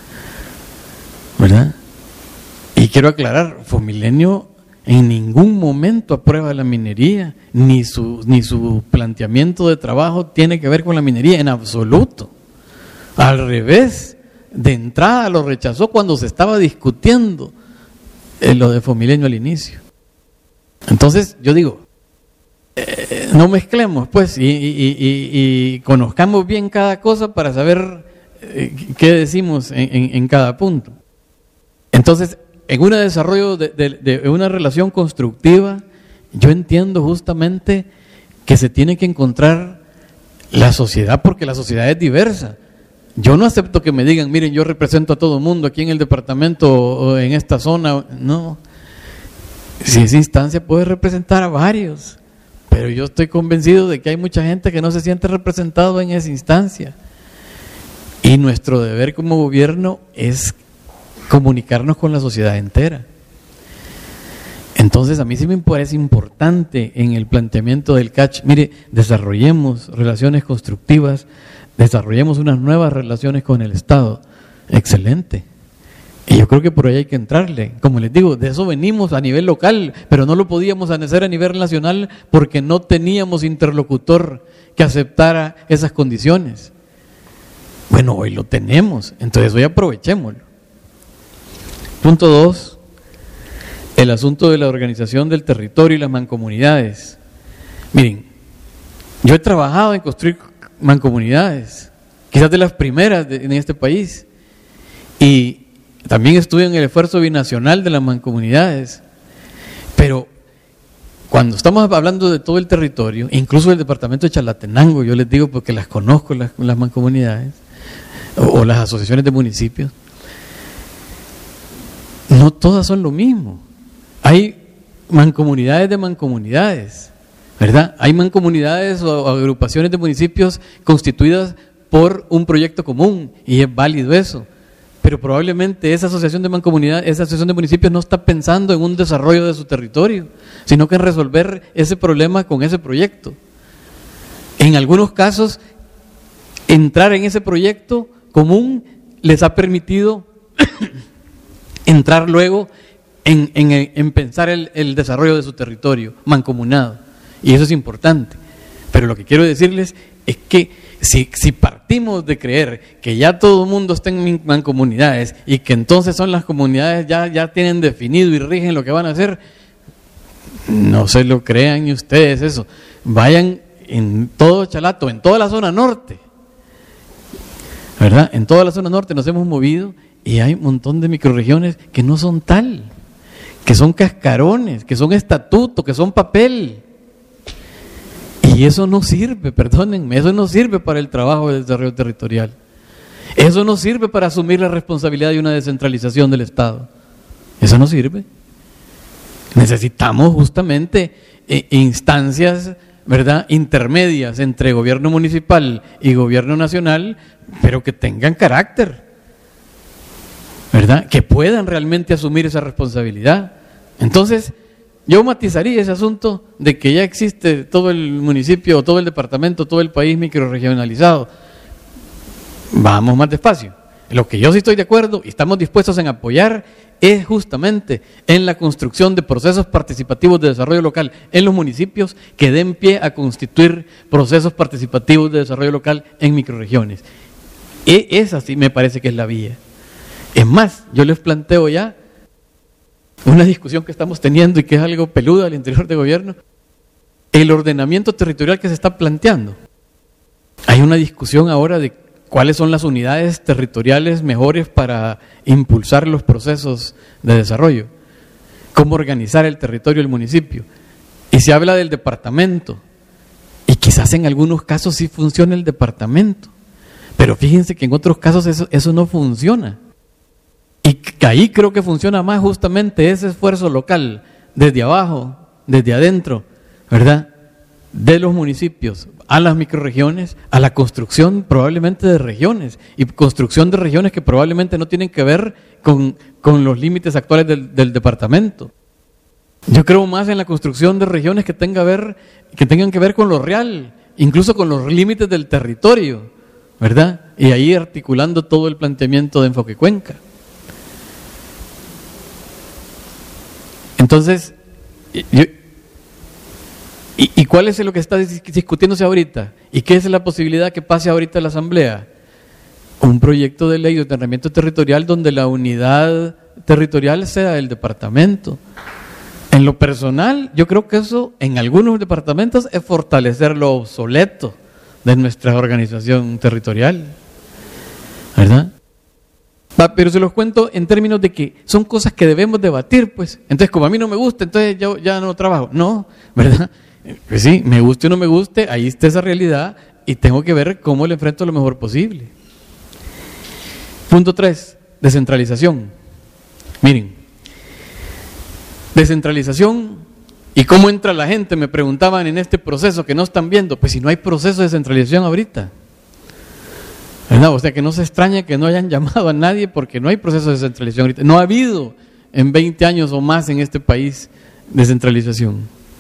¿verdad? Y quiero aclarar, Fomilenio en ningún momento aprueba la minería, ni su, ni su planteamiento de trabajo tiene que ver con la minería, en absoluto. Al revés, de entrada lo rechazó cuando se estaba discutiendo en lo de Fomilenio al inicio. Entonces, yo digo, eh, no mezclemos, pues, y, y, y, y conozcamos bien cada cosa para saber eh, qué decimos en, en, en cada punto. Entonces, en un desarrollo de, de, de una relación constructiva, yo entiendo justamente que se tiene que encontrar la sociedad, porque la sociedad es diversa. Yo no acepto que me digan, miren, yo represento a todo el mundo aquí en el departamento o en esta zona. No, si esa instancia puede representar a varios, pero yo estoy convencido de que hay mucha gente que no se siente representado en esa instancia. Y nuestro deber como gobierno es comunicarnos con la sociedad entera. Entonces a mí sí me parece importante en el planteamiento del C A C H, mire, desarrollemos relaciones constructivas, desarrollemos unas nuevas relaciones con el Estado. Excelente. Y yo creo que por ahí hay que entrarle. Como les digo, de eso venimos a nivel local, pero no lo podíamos hacer a nivel nacional porque no teníamos interlocutor que aceptara esas condiciones. Bueno, hoy lo tenemos, entonces hoy aprovechémoslo. Punto dos, el asunto de la organización del territorio y las mancomunidades. Miren, yo he trabajado en construir mancomunidades, quizás de las primeras de, en este país, y también estuve en el esfuerzo binacional de las mancomunidades, pero cuando estamos hablando de todo el territorio, incluso del departamento de Chalatenango, yo les digo porque las conozco, las, las mancomunidades, o, o las asociaciones de municipios, no todas son lo mismo. Hay mancomunidades de mancomunidades, ¿verdad? Hay mancomunidades o agrupaciones de municipios constituidas por un proyecto común y es válido eso. Pero probablemente esa asociación de mancomunidades, esa asociación de municipios no está pensando en un desarrollo de su territorio, sino que en resolver ese problema con ese proyecto. En algunos casos, entrar en ese proyecto común les ha permitido entrar luego en, en, en pensar el, el desarrollo de su territorio mancomunado, y eso es importante. Pero lo que quiero decirles es que si, si partimos de creer que ya todo el mundo está en mancomunidades y que entonces son las comunidades ya, ya tienen definido y rigen lo que van a hacer, no se lo crean ni ustedes eso. Vayan en todo Chalato, en toda la zona norte, ¿verdad? En toda la zona norte nos hemos movido y hay un montón de microrregiones que no son tal, que son cascarones, que son estatuto, que son papel. Y eso no sirve, perdónenme, eso no sirve para el trabajo de desarrollo territorial. Eso no sirve para asumir la responsabilidad de una descentralización del Estado. Eso no sirve. Necesitamos justamente eh, instancias, ¿verdad?, intermedias entre gobierno municipal y gobierno nacional, pero que tengan carácter, ¿verdad?, que puedan realmente asumir esa responsabilidad. Entonces, yo matizaría ese asunto de que ya existe todo el municipio, todo el departamento, todo el país microrregionalizado. Vamos más despacio. Lo que yo sí estoy de acuerdo y estamos dispuestos en apoyar es justamente en la construcción de procesos participativos de desarrollo local en los municipios que den pie a constituir procesos participativos de desarrollo local en microrregiones. E esa sí me parece que es la vía. Es más, yo les planteo ya una discusión que estamos teniendo y que es algo peluda al interior de gobierno, el ordenamiento territorial que se está planteando. Hay una discusión ahora de cuáles son las unidades territoriales mejores para impulsar los procesos de desarrollo, cómo organizar el territorio del municipio. Y se habla del departamento, y quizás en algunos casos sí funciona el departamento, pero fíjense que en otros casos eso, eso no funciona. Y ahí creo que funciona más justamente ese esfuerzo local, desde abajo, desde adentro, ¿verdad?, de los municipios a las microrregiones, a la construcción probablemente de regiones, y construcción de regiones que probablemente no tienen que ver con, con los límites actuales del, del departamento. Yo creo más en la construcción de regiones que, tenga ver, que tengan que ver con lo real, incluso con los límites del territorio, ¿verdad? Y ahí articulando todo el planteamiento de enfoque cuenca. Entonces, yo, ¿y, ¿y cuál es lo que está discutiéndose ahorita? ¿Y qué es la posibilidad que pase ahorita en la Asamblea? Un proyecto de ley de ordenamiento territorial donde la unidad territorial sea el departamento. En lo personal, yo creo que eso en algunos departamentos es fortalecer lo obsoleto de nuestra organización territorial, ¿verdad? Pero se los cuento en términos de que son cosas que debemos debatir, pues. Entonces, como a mí no me gusta, entonces yo ya no trabajo. No, ¿verdad? Pues sí, me guste o no me guste, ahí está esa realidad y tengo que ver cómo le enfrento lo mejor posible. Punto tres, descentralización. Miren, descentralización y cómo entra la gente, me preguntaban en este proceso que no están viendo. Pues si no hay proceso de descentralización ahorita, ¿verdad? O sea que no se extraña que no hayan llamado a nadie porque no hay proceso de descentralización ahorita. No ha habido en veinte años o más en este país descentralización.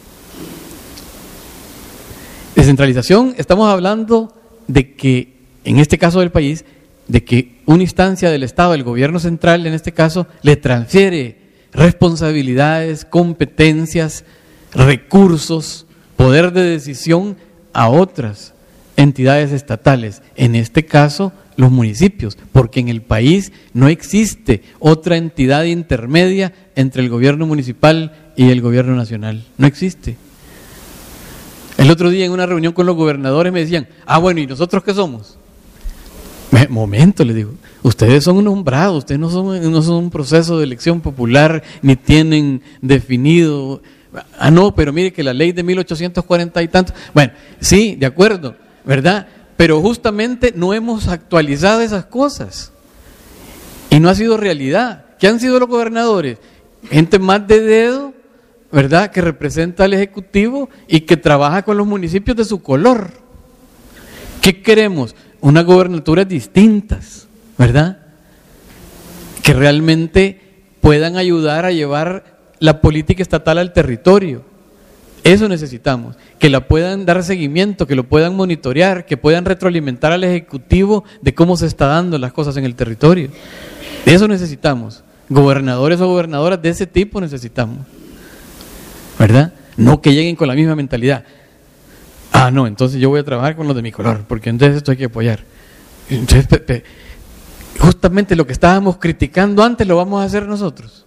Descentralización, estamos hablando de que, en este caso del país, de que una instancia del Estado, el gobierno central en este caso, le transfiere responsabilidades, competencias, recursos, poder de decisión a otras entidades estatales, en este caso los municipios, porque en el país no existe otra entidad intermedia entre el gobierno municipal y el gobierno nacional, no existe. El otro día en una reunión con los gobernadores me decían, ah bueno, ¿y nosotros qué somos? Momento, les digo, ustedes son nombrados, ustedes no son, no son un proceso de elección popular, ni tienen definido, ah no, pero mire que la ley de mil ochocientos cuarenta y tantos, bueno, sí, de acuerdo, ¿verdad? Pero justamente no hemos actualizado esas cosas y no ha sido realidad. ¿Qué han sido los gobernadores? Gente más de dedo, ¿verdad?, que representa al Ejecutivo y que trabaja con los municipios de su color. ¿Qué queremos? Unas gobernaturas distintas, ¿verdad?, que realmente puedan ayudar a llevar la política estatal al territorio. Eso necesitamos, que la puedan dar seguimiento, que lo puedan monitorear, que puedan retroalimentar al Ejecutivo de cómo se está dando las cosas en el territorio. Eso necesitamos. Gobernadores o gobernadoras de ese tipo necesitamos, ¿verdad? No que lleguen con la misma mentalidad. Ah, no, entonces yo voy a trabajar con los de mi color, porque entonces esto hay que apoyar. Entonces, pe, pe, justamente lo que estábamos criticando antes lo vamos a hacer nosotros.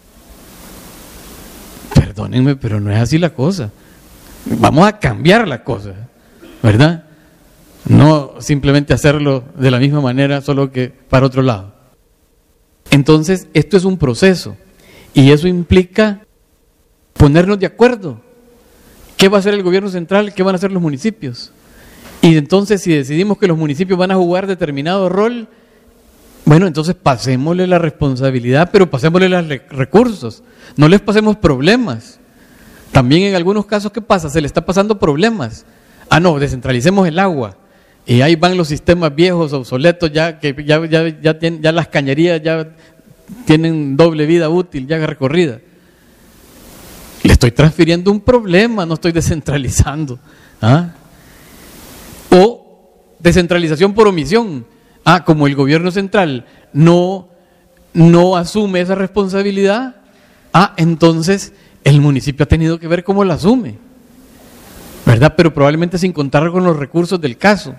Perdónenme, pero no es así la cosa. Vamos a cambiar la cosa, ¿verdad? No simplemente hacerlo de la misma manera, solo que para otro lado. Entonces, esto es un proceso y eso implica ponernos de acuerdo. ¿Qué va a hacer el gobierno central? ¿Qué van a hacer los municipios? Y entonces, si decidimos que los municipios van a jugar determinado rol, bueno, entonces pasémosle la responsabilidad, pero pasémosle los recursos. No les pasemos problemas. También en algunos casos, ¿qué pasa? Se le está pasando problemas. Ah, no, descentralicemos el agua. Y ahí van los sistemas viejos, obsoletos, ya que ya, ya, ya, tienen, ya las cañerías ya tienen doble vida útil, ya recorrida. Le estoy transfiriendo un problema, no estoy descentralizando. ¿Ah? O descentralización por omisión. Ah, como el gobierno central no, no asume esa responsabilidad, ah, entonces el municipio ha tenido que ver cómo la asume, ¿verdad? Pero probablemente sin contar con los recursos del caso.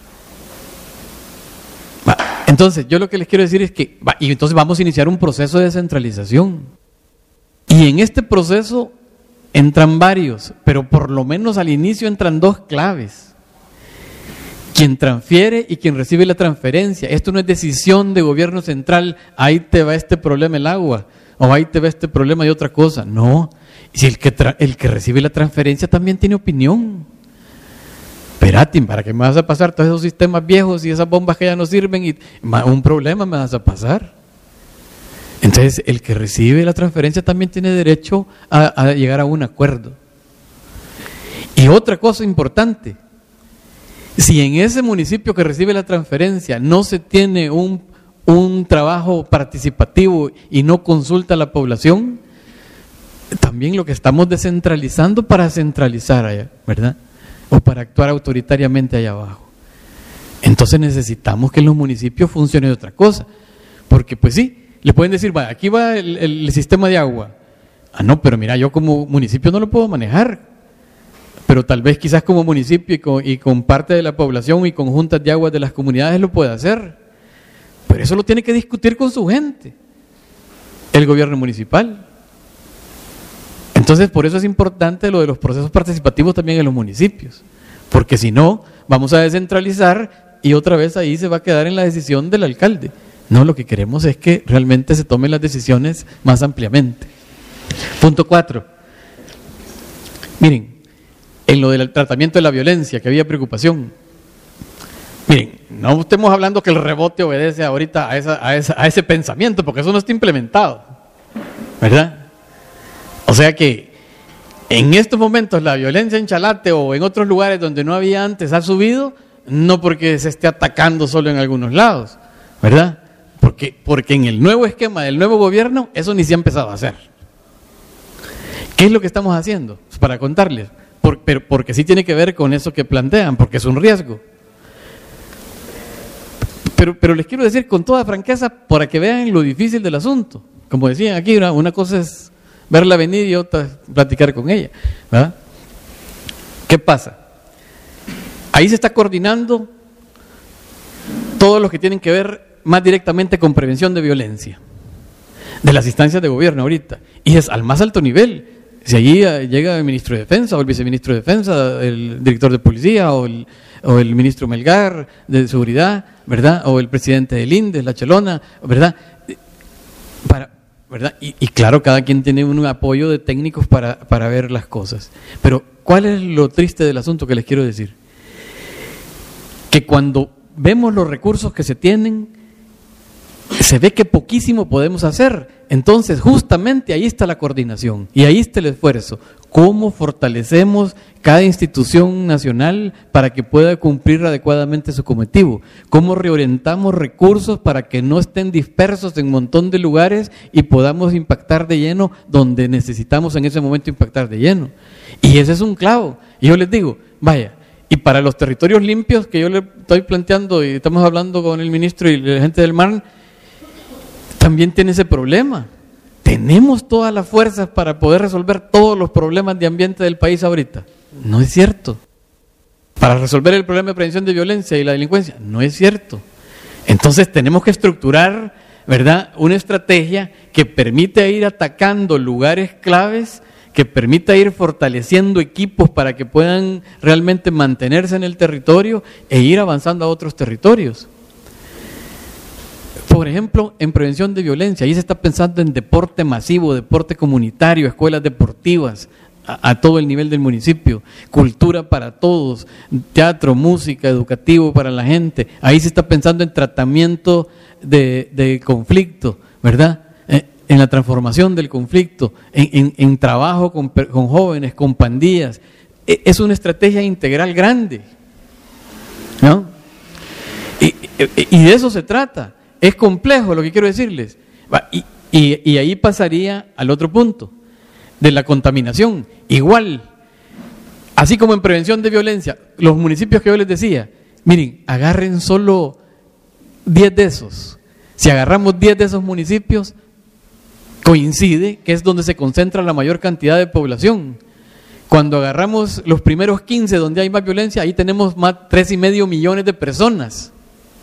Entonces, yo lo que les quiero decir es que, y entonces vamos a iniciar un proceso de descentralización. Y en este proceso entran varios, pero por lo menos al inicio entran dos claves. Quien transfiere y quien recibe la transferencia. Esto no es decisión de gobierno central, ahí te va este problema el agua, o ahí te va este problema de otra cosa. No, si el que, tra- el que recibe la transferencia también tiene opinión. Espérate, ¿para qué me vas a pasar todos esos sistemas viejos y esas bombas que ya no sirven? Y un problema me vas a pasar. Entonces, el que recibe la transferencia también tiene derecho a, a llegar a un acuerdo. Y otra cosa importante, si en ese municipio que recibe la transferencia no se tiene un, un trabajo participativo y no consulta a la población, también lo que estamos descentralizando para centralizar allá, ¿verdad? O para actuar autoritariamente allá abajo. Entonces necesitamos que en los municipios funcione otra cosa. Porque pues sí, le pueden decir, va, aquí va el, el, el sistema de agua. Ah, no, pero mira, yo como municipio no lo puedo manejar. Pero tal vez quizás como municipio y con, y con parte de la población y con juntas de aguas de las comunidades lo pueda hacer. Pero eso lo tiene que discutir con su gente, el gobierno municipal. Entonces, por eso es importante lo de los procesos participativos también en los municipios, porque si no, vamos a descentralizar y otra vez ahí se va a quedar en la decisión del alcalde. No, lo que queremos es que realmente se tomen las decisiones más ampliamente. Punto cuatro. Miren, en lo del tratamiento de la violencia, que había preocupación. Miren, no estemos hablando que el rebote obedece ahorita a, esa, a, esa, a ese pensamiento, porque eso no está implementado, ¿verdad? O sea que en estos momentos la violencia en Chalate o en otros lugares donde no había antes ha subido, no porque se esté atacando solo en algunos lados, ¿verdad? Porque, porque en el nuevo esquema del nuevo gobierno eso ni se ha empezado a hacer. ¿Qué es lo que estamos haciendo? Pues para contarles, por, pero porque sí tiene que ver con eso que plantean, porque es un riesgo. Pero, pero les quiero decir con toda franqueza para que vean lo difícil del asunto. Como decían aquí, una, una cosa es verla venir y otra platicar con ella, ¿verdad? ¿Qué pasa? Ahí se está coordinando todo lo que tienen que ver más directamente con prevención de violencia, de las instancias de gobierno ahorita, y es al más alto nivel. Si allí llega el ministro de Defensa o el viceministro de Defensa, el director de Policía o el, o el ministro Melgar de Seguridad, ¿verdad? O el presidente del I N D E, la Chelona, ¿verdad? Para ¿verdad? Y, y claro, cada quien tiene un apoyo de técnicos para, para ver las cosas. Pero, ¿cuál es lo triste del asunto que les quiero decir? Que cuando vemos los recursos que se tienen, se ve que poquísimo podemos hacer. Entonces, justamente ahí está la coordinación y ahí está el esfuerzo. ¿Cómo fortalecemos cada institución nacional para que pueda cumplir adecuadamente su cometido? ¿Cómo reorientamos recursos para que no estén dispersos en un montón de lugares y podamos impactar de lleno donde necesitamos en ese momento impactar de lleno? Y ese es un clavo. Y yo les digo, vaya, y para los territorios limpios que yo le estoy planteando y estamos hablando con el ministro y la gente del M A R N, también tiene ese problema. ¿Tenemos todas las fuerzas para poder resolver todos los problemas de ambiente del país ahorita? No es cierto. para resolver el problema de prevención de violencia y la delincuencia. No es cierto. Entonces tenemos que estructurar, ¿verdad?, una estrategia que permita ir atacando lugares claves, que permita ir fortaleciendo equipos para que puedan realmente mantenerse en el territorio e ir avanzando a otros territorios. Por ejemplo, en prevención de violencia, ahí se está pensando en deporte masivo, deporte comunitario, escuelas deportivas a, a todo el nivel del municipio, cultura para todos, teatro, música, educativo para la gente. Ahí se está pensando en tratamiento de, de conflicto, ¿verdad? En la transformación del conflicto, en, en, en trabajo con, con jóvenes, con pandillas. Es una estrategia integral grande, ¿no? Y, y de eso se trata. Es complejo lo que quiero decirles. Y, y, y ahí pasaría al otro punto, de la contaminación. Igual, así como en prevención de violencia, los municipios que yo les decía, miren, agarren solo diez de esos. Si agarramos diez de esos municipios, coincide que es donde se concentra la mayor cantidad de población. Cuando agarramos los primeros quince donde hay más violencia, ahí tenemos más tres y medio millones de personas,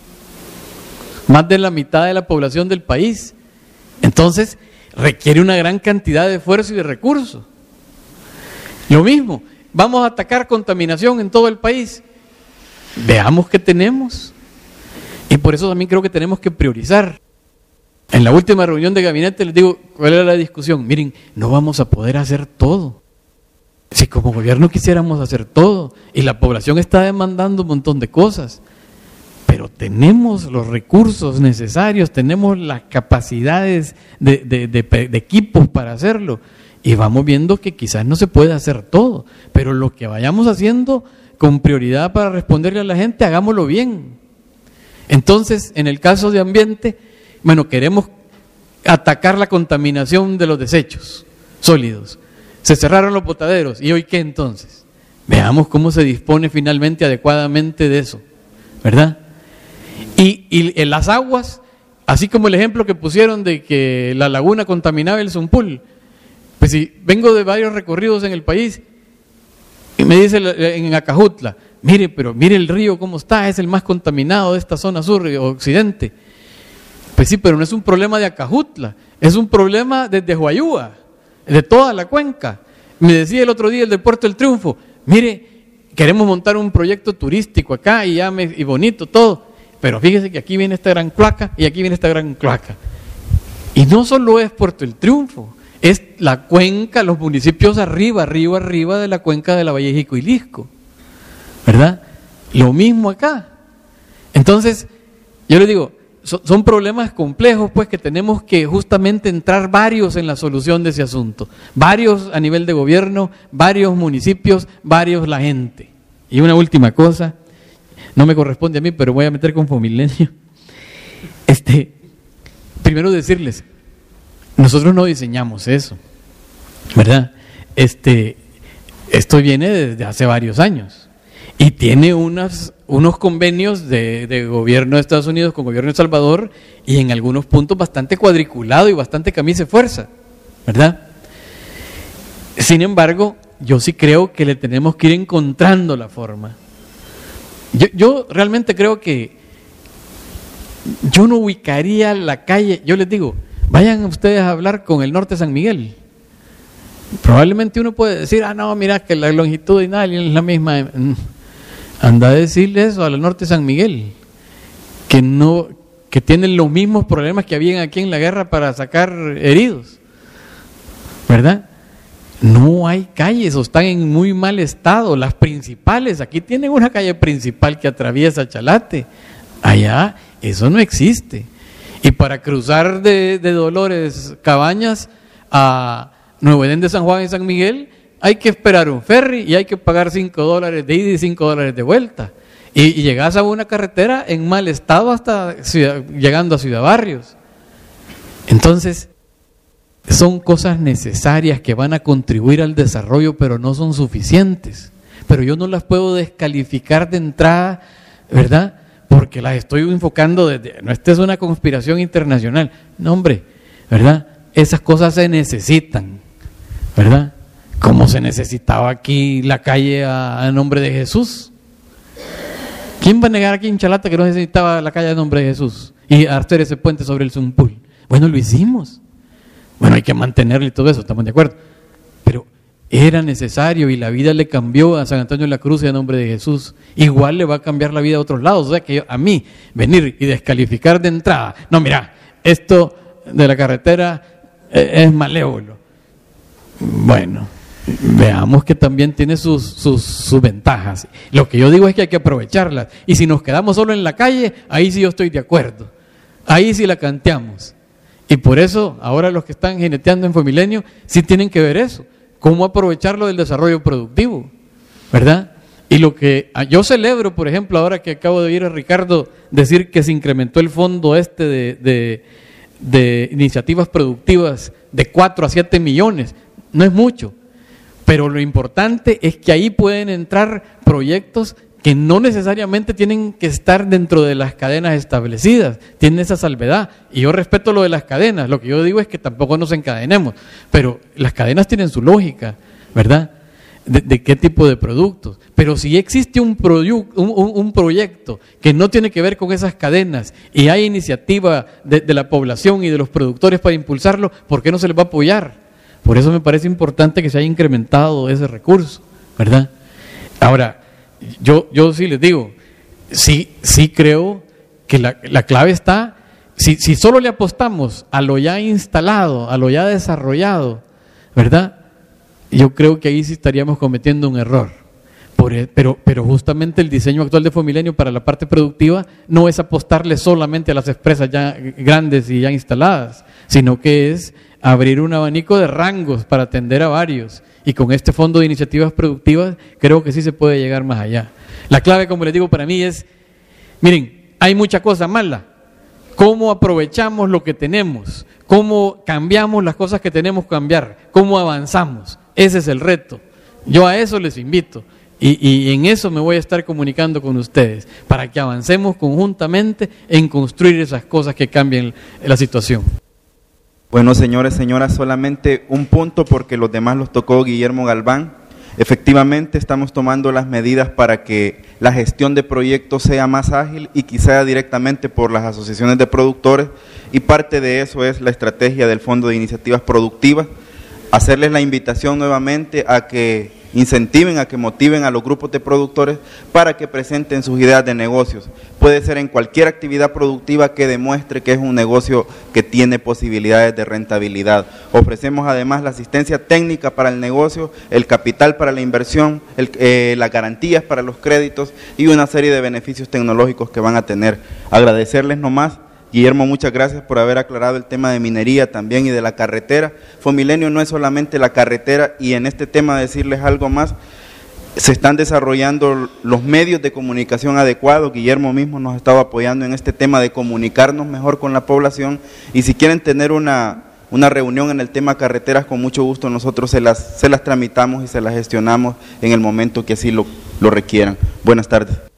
más de la mitad de la población del país. Entonces requiere una gran cantidad de esfuerzo y de recursos. Lo mismo, vamos a atacar contaminación en todo el país. Veamos qué tenemos. Y por eso también creo que tenemos que priorizar. En la última reunión de gabinete les digo, ¿cuál era la discusión? Miren, no vamos a poder hacer todo. Si como gobierno quisiéramos hacer todo, y la población está demandando un montón de cosas, pero tenemos los recursos necesarios, tenemos las capacidades de, de, de, de equipos para hacerlo, y vamos viendo que quizás no se puede hacer todo, pero lo que vayamos haciendo con prioridad para responderle a la gente, hagámoslo bien. Entonces, en el caso de ambiente, bueno, queremos atacar la contaminación de los desechos sólidos. Se cerraron los botaderos. ¿Y hoy qué entonces? Veamos cómo se dispone finalmente adecuadamente de eso, ¿verdad? Y, y en las aguas, así como el ejemplo que pusieron de que la laguna contaminaba el Zumpul, pues si vengo de varios recorridos en el país, y me dice en Acajutla, mire, pero mire el río cómo está, es el más contaminado de esta zona sur y occidente. Pues sí, pero no es un problema de Acajutla, es un problema desde Huayúa, de toda la cuenca. Me decía el otro día el de Puerto del Triunfo, mire, queremos montar un proyecto turístico acá y, ya me, y bonito todo, pero fíjese que aquí viene esta gran cloaca y aquí viene esta gran cloaca. Y no solo es Puerto del Triunfo, es la cuenca, los municipios arriba, arriba, arriba de la cuenca de la Valle Jico y Lisco, ¿verdad? Lo mismo acá. Entonces, yo les digo, son problemas complejos, pues, que tenemos que justamente entrar varios en la solución de ese asunto. Varios a nivel de gobierno, varios municipios, varios la gente. Y una última cosa, no me corresponde a mí, pero voy a meter con Fomilenio. Este, primero decirles, nosotros no diseñamos eso, ¿verdad? Este, esto viene desde hace varios años. Y tiene unas, unos convenios de, de gobierno de Estados Unidos con gobierno de El Salvador y en algunos puntos bastante cuadriculado y bastante camisa de fuerza, ¿verdad? Sin embargo, yo sí creo que le tenemos que ir encontrando la forma. Yo, yo realmente creo que yo no ubicaría la calle, yo les digo, vayan ustedes a hablar con el norte de San Miguel. Probablemente uno puede decir, ah, no, mira que la longitudinal es la misma. Anda a decirle eso al norte de San Miguel, que no, que tienen los mismos problemas que habían aquí en la guerra para sacar heridos, ¿verdad? No hay calles o están en muy mal estado. Las principales, aquí tienen una calle principal que atraviesa Chalate, allá eso no existe. Y para cruzar de, de Dolores Cabañas a Nuevo Edén de San Juan y San Miguel, hay que esperar un ferry y hay que pagar cinco dólares de ida y cinco dólares de vuelta. Y, y llegas a una carretera en mal estado hasta ciudad, llegando a Ciudad Barrios. Entonces, son cosas necesarias que van a contribuir al desarrollo, pero no son suficientes. Pero yo no las puedo descalificar de entrada, ¿verdad? Porque las estoy enfocando desde, no, esta es una conspiración internacional. No, hombre, ¿verdad? Esas cosas se necesitan, ¿verdad? Como se necesitaba aquí la calle a, a nombre de Jesús, ¿Quién va a negar aquí en Chalata que no necesitaba la calle de Nombre de Jesús y hacer ese puente sobre el Zumpul? Bueno, lo hicimos. Bueno, hay que mantenerlo y todo eso, estamos de acuerdo. Pero era necesario y la vida le cambió a San Antonio de la Cruz y a Nombre de Jesús. Igual le va a cambiar la vida a otros lados. O sea que yo, a mí venir y descalificar de entrada, no, mira, esto de la carretera eh, es malévolo. Bueno, veamos que también tiene sus, sus, sus ventajas. Lo que yo digo es que hay que aprovecharlas. Y si nos quedamos solo en la calle, ahí sí yo estoy de acuerdo. Ahí sí la canteamos. Y por eso, ahora los que están jineteando en Fomilenio, sí tienen que ver eso. Cómo aprovecharlo del desarrollo productivo, ¿verdad? Y lo que yo celebro, por ejemplo, ahora que acabo de oír a Ricardo decir que se incrementó el fondo este de, de, de iniciativas productivas de cuatro a siete millones. No es mucho, pero lo importante es que ahí pueden entrar proyectos que no necesariamente tienen que estar dentro de las cadenas establecidas, tienen esa salvedad. Y yo respeto lo de las cadenas, lo que yo digo es que tampoco nos encadenemos, pero las cadenas tienen su lógica, ¿verdad? De, de qué tipo de productos. Pero si existe un, proyu, un, un, un proyecto que no tiene que ver con esas cadenas y hay iniciativa de, de la población y de los productores para impulsarlo, ¿por qué no se les va a apoyar? Por eso me parece importante que se haya incrementado ese recurso, ¿verdad? Ahora, Yo, yo sí les digo, sí, sí creo que la, la clave está, si, si solo le apostamos a lo ya instalado, a lo ya desarrollado, ¿verdad? Yo creo que ahí sí estaríamos cometiendo un error. Por, pero, pero justamente el diseño actual de Fomilenio para la parte productiva no es apostarle solamente a las empresas ya grandes y ya instaladas, sino que es abrir un abanico de rangos para atender a varios. Y con este fondo de iniciativas productivas creo que sí se puede llegar más allá. La clave, como les digo, para mí es, miren, hay mucha cosa mala. ¿Cómo aprovechamos lo que tenemos? ¿Cómo cambiamos las cosas que tenemos que cambiar? ¿Cómo avanzamos? Ese es el reto. Yo a eso les invito. Y, y en eso me voy a estar comunicando con ustedes, para que avancemos conjuntamente en construir esas cosas que cambien la situación. Bueno, señores, señoras, solamente un punto porque los demás los tocó Guillermo Galván. Efectivamente, estamos tomando las medidas para que la gestión de proyectos sea más ágil y quizá directamente por las asociaciones de productores, y parte de eso es la estrategia del Fondo de Iniciativas Productivas. Hacerles la invitación nuevamente a que incentiven, a que motiven a los grupos de productores para que presenten sus ideas de negocios. Puede ser en cualquier actividad productiva que demuestre que es un negocio que tiene posibilidades de rentabilidad. Ofrecemos además la asistencia técnica para el negocio, el capital para la inversión, el, eh, las garantías para los créditos y una serie de beneficios tecnológicos que van a tener. Agradecerles nomás. Guillermo, muchas gracias por haber aclarado el tema de minería también y de la carretera. Fomilenio no es solamente la carretera, y en este tema decirles algo más, se están desarrollando los medios de comunicación adecuados. Guillermo mismo nos ha estado apoyando en este tema de comunicarnos mejor con la población, y si quieren tener una, una reunión en el tema carreteras, con mucho gusto nosotros se las, se las tramitamos y se las gestionamos en el momento que así lo, lo requieran. Buenas tardes.